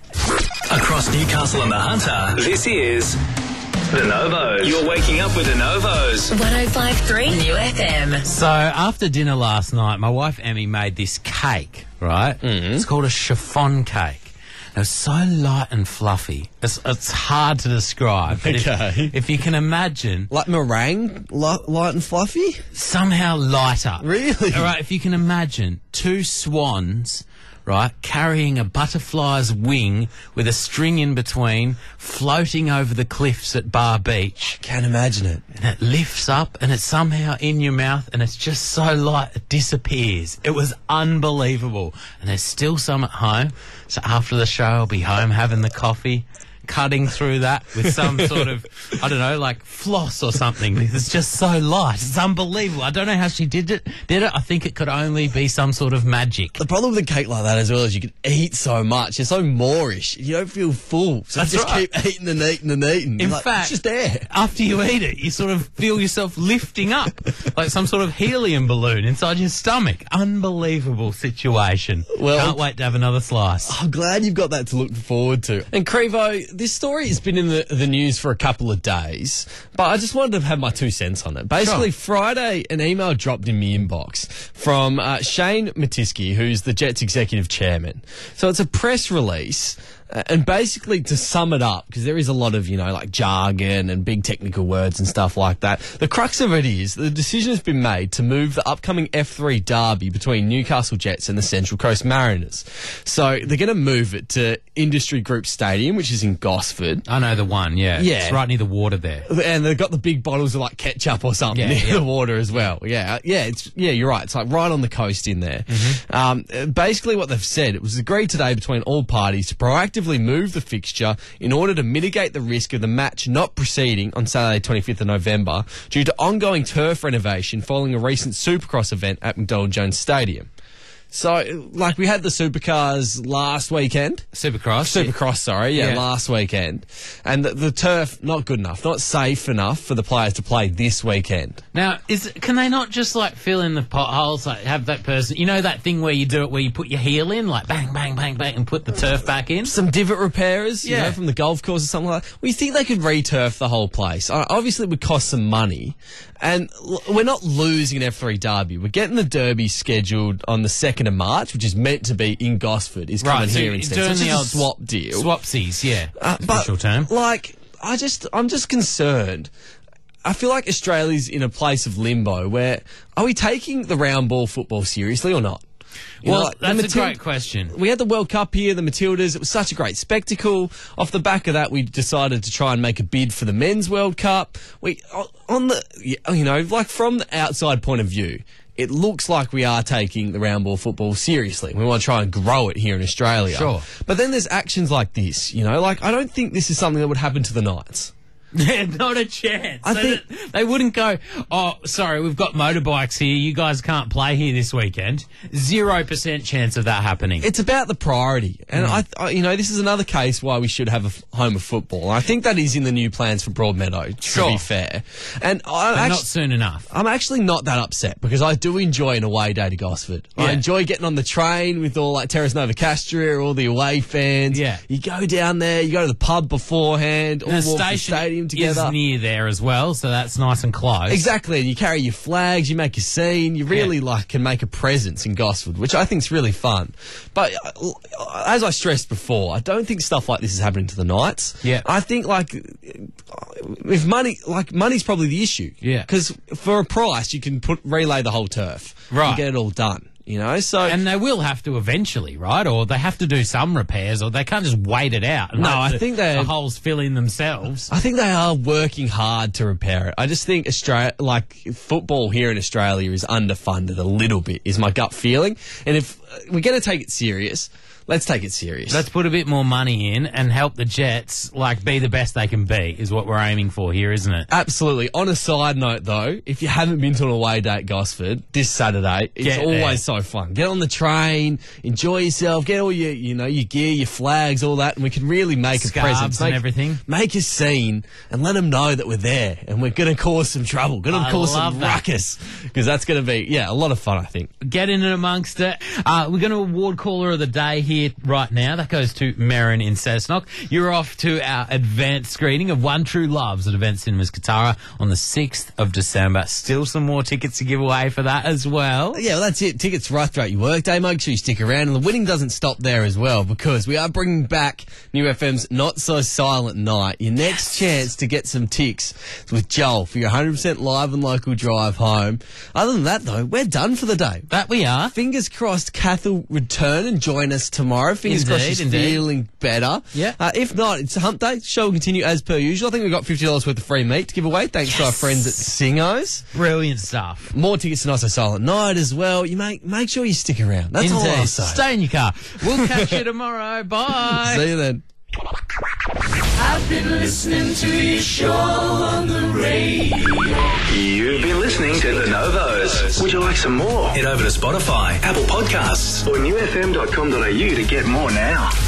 Across Newcastle and the Hunter, this is The Novos. You're waking up with The Novos. one oh five point three New F M. So after dinner last night, my wife Emmy made this cake, right? Mm-hmm. It's called a chiffon cake. It was so light and fluffy. It's, it's hard to describe. But Okay. If, if you can imagine, Like meringue, li- light and fluffy? somehow lighter. Really? All right, if you can imagine two swans, right, carrying a butterfly's wing with a string in between, floating over the cliffs at Bar Beach. Can't imagine it. And it lifts up and it's somehow in your mouth and it's just so light it disappears. It was unbelievable. And there's still some at home. So after the show I'll be home having the coffee, cutting through that with some sort of, I don't know, like floss or something. It's just so light. It's unbelievable. I don't know how she did it. Did it? I think it could only be some sort of magic. The problem with a cake like that as well is you can eat so much. It's so moreish. You don't feel full. So That's you just right. keep eating and eating and eating. In Like, fact, it's just there. after you eat it, you sort of feel yourself lifting up like some sort of helium balloon inside your stomach. Unbelievable situation. Well- Can't wait to have another slice. I'm glad you've got that to look forward to. And Crevo, this story has been in the, the news for a couple of days, but I just wanted to have my two cents on it. Basically, Sure. Friday, an email dropped in my inbox from uh, Shane Matisky, who's the Jets executive chairman. So it's a press release. Uh, and basically, to sum it up, because there is a lot of, you know, like jargon and big technical words and stuff like that, the crux of it is the decision has been made to move the upcoming F three derby between Newcastle Jets and the Central Coast Mariners. So they're going to move it to Industry Group Stadium, which is in Gosford. I know the one, yeah. Yeah. It's right near the water there. And they've got the big bottles of like ketchup or something Yeah, near yeah. the water as well. Yeah, yeah, it's yeah, you're right. It's like right on the coast in there. Mm-hmm. Um, uh, basically, what they've said, it was agreed today between all parties to proactively move the fixture in order to mitigate the risk of the match not proceeding on Saturday, twenty-fifth of November, due to ongoing turf renovation following a recent Supercross event at McDonald Jones Stadium. So, like, we had the Supercars last weekend. Supercross. Supercross, sorry, yeah, Yeah. last weekend. And the, the turf, not good enough, not safe enough for the players to play this weekend. Now, is can they not just like fill in the potholes, like have that person, you know that thing where you do it where you put your heel in, like bang, bang, bang, bang, and put the turf back in? Some divot repairers, you Yeah. know, from the golf course or something like that. Well, you think they could re-turf the whole place? Uh, Obviously, it would cost some money. And l- we're not losing an F three derby. We're getting the derby scheduled on the second of March, which is meant to be in Gosford, is coming Right, so here you're instead. doing So it's the just a old swap deal. Swapsies, yeah. Uh, but, Official term. like, I just, I'm just concerned. I feel like Australia's in a place of limbo where, are we taking the round ball football seriously or not? You Well, know, like, the that's a Matil- great question. We had the World Cup here, the Matildas. It was such a great spectacle. Off the back of that, we decided to try and make a bid for the Men's World Cup. We, on the, you know, like from the outside point of view, it looks like we are taking the round ball football seriously. We want to try and grow it here in Australia. Sure. But then there's actions like this, you know, like I don't think this is something that would happen to the Knights. Yeah, not a chance. I So think- that they wouldn't go, oh, sorry, we've got motorbikes here. You guys can't play here this weekend. Zero percent chance of that happening. It's about the priority. And I, I, you know, this is another case why we should have a f- home of football. And I think that is in the new plans for Broadmeadow, to Sure. be fair. And I But actually, not soon enough. I'm actually not that upset because I do enjoy an away day to Gosford. I Yeah. enjoy getting on the train with all like Terrace Nova Castria, all the away fans. Yeah. You go down there, you go to the pub beforehand, all And the walk station, the stadium team together. is near there as well, so that's nice and close. Exactly, and you carry your flags, you make a scene, you really like can make a presence in Gosford, which I think is really fun. But uh, as I stressed before, I don't think stuff like this is happening to the Knights. Yeah. I think like if money, like money's probably the issue. Yeah. Because for a price, you can put relay the whole turf, Right. and get it all done. You know, so And they will have to eventually, right? Or they have to do some repairs, or they can't just wait it out. and No, hope I that think they- the holes fill in themselves. I think they are working hard to repair it. I just think Australia, like football here in Australia, is underfunded a little bit. Is my gut feeling. And if uh, we're going to take it serious, let's take it serious. Let's put a bit more money in and help the Jets like be the best they can be. Is what we're aiming for here, isn't it? Absolutely. On a side note, though, if you haven't been to an away day at Gosford this Saturday, it's Get always there. so fun. Get on the train, enjoy yourself, get all your, you know, your gear, your flags, all that, and we can really make a Scarves presence, and make, everything. make a scene, and let them know that we're there, and we're going to cause some trouble, going to I cause love some that. ruckus, because that's going to be, yeah, a lot of fun, I think. Get in and amongst it. Uh, we're going to award caller of the day here right now. That goes to Merrin in Cessnock. You're off to our advanced screening of One True Loves at Event Cinemas Katara on the sixth of December. Still some more tickets to give away for that as well. Yeah, well, that's it. Tickets right throughout your workday. Make sure you stick around. And the winning doesn't stop there as well, because we are bringing back New F M's Not So Silent Night. Your next chance to get some ticks with Joel for your one hundred percent live and local drive home. Other than that, though, we're done for the day. That we are. Fingers crossed Kath will return and join us tomorrow. Fingers Indeed, crossed she's indeed. feeling better. Yeah. Uh, if not, it's a hump day. Show will continue as per usual. I think we've got fifty dollars worth of free meat to give away. Thanks to our friends at Singos. Brilliant stuff. More tickets to Not So Silent Night as well. You make make sure you stick around. That's all I'll Indeed. say. Stay in your car. We'll catch you tomorrow. Bye. See you then. I've been listening to your show on the radio. You've been listening to The Novos. Would you like some more? Head over to Spotify, Apple Podcasts, or new f m dot com dot a u to get more now.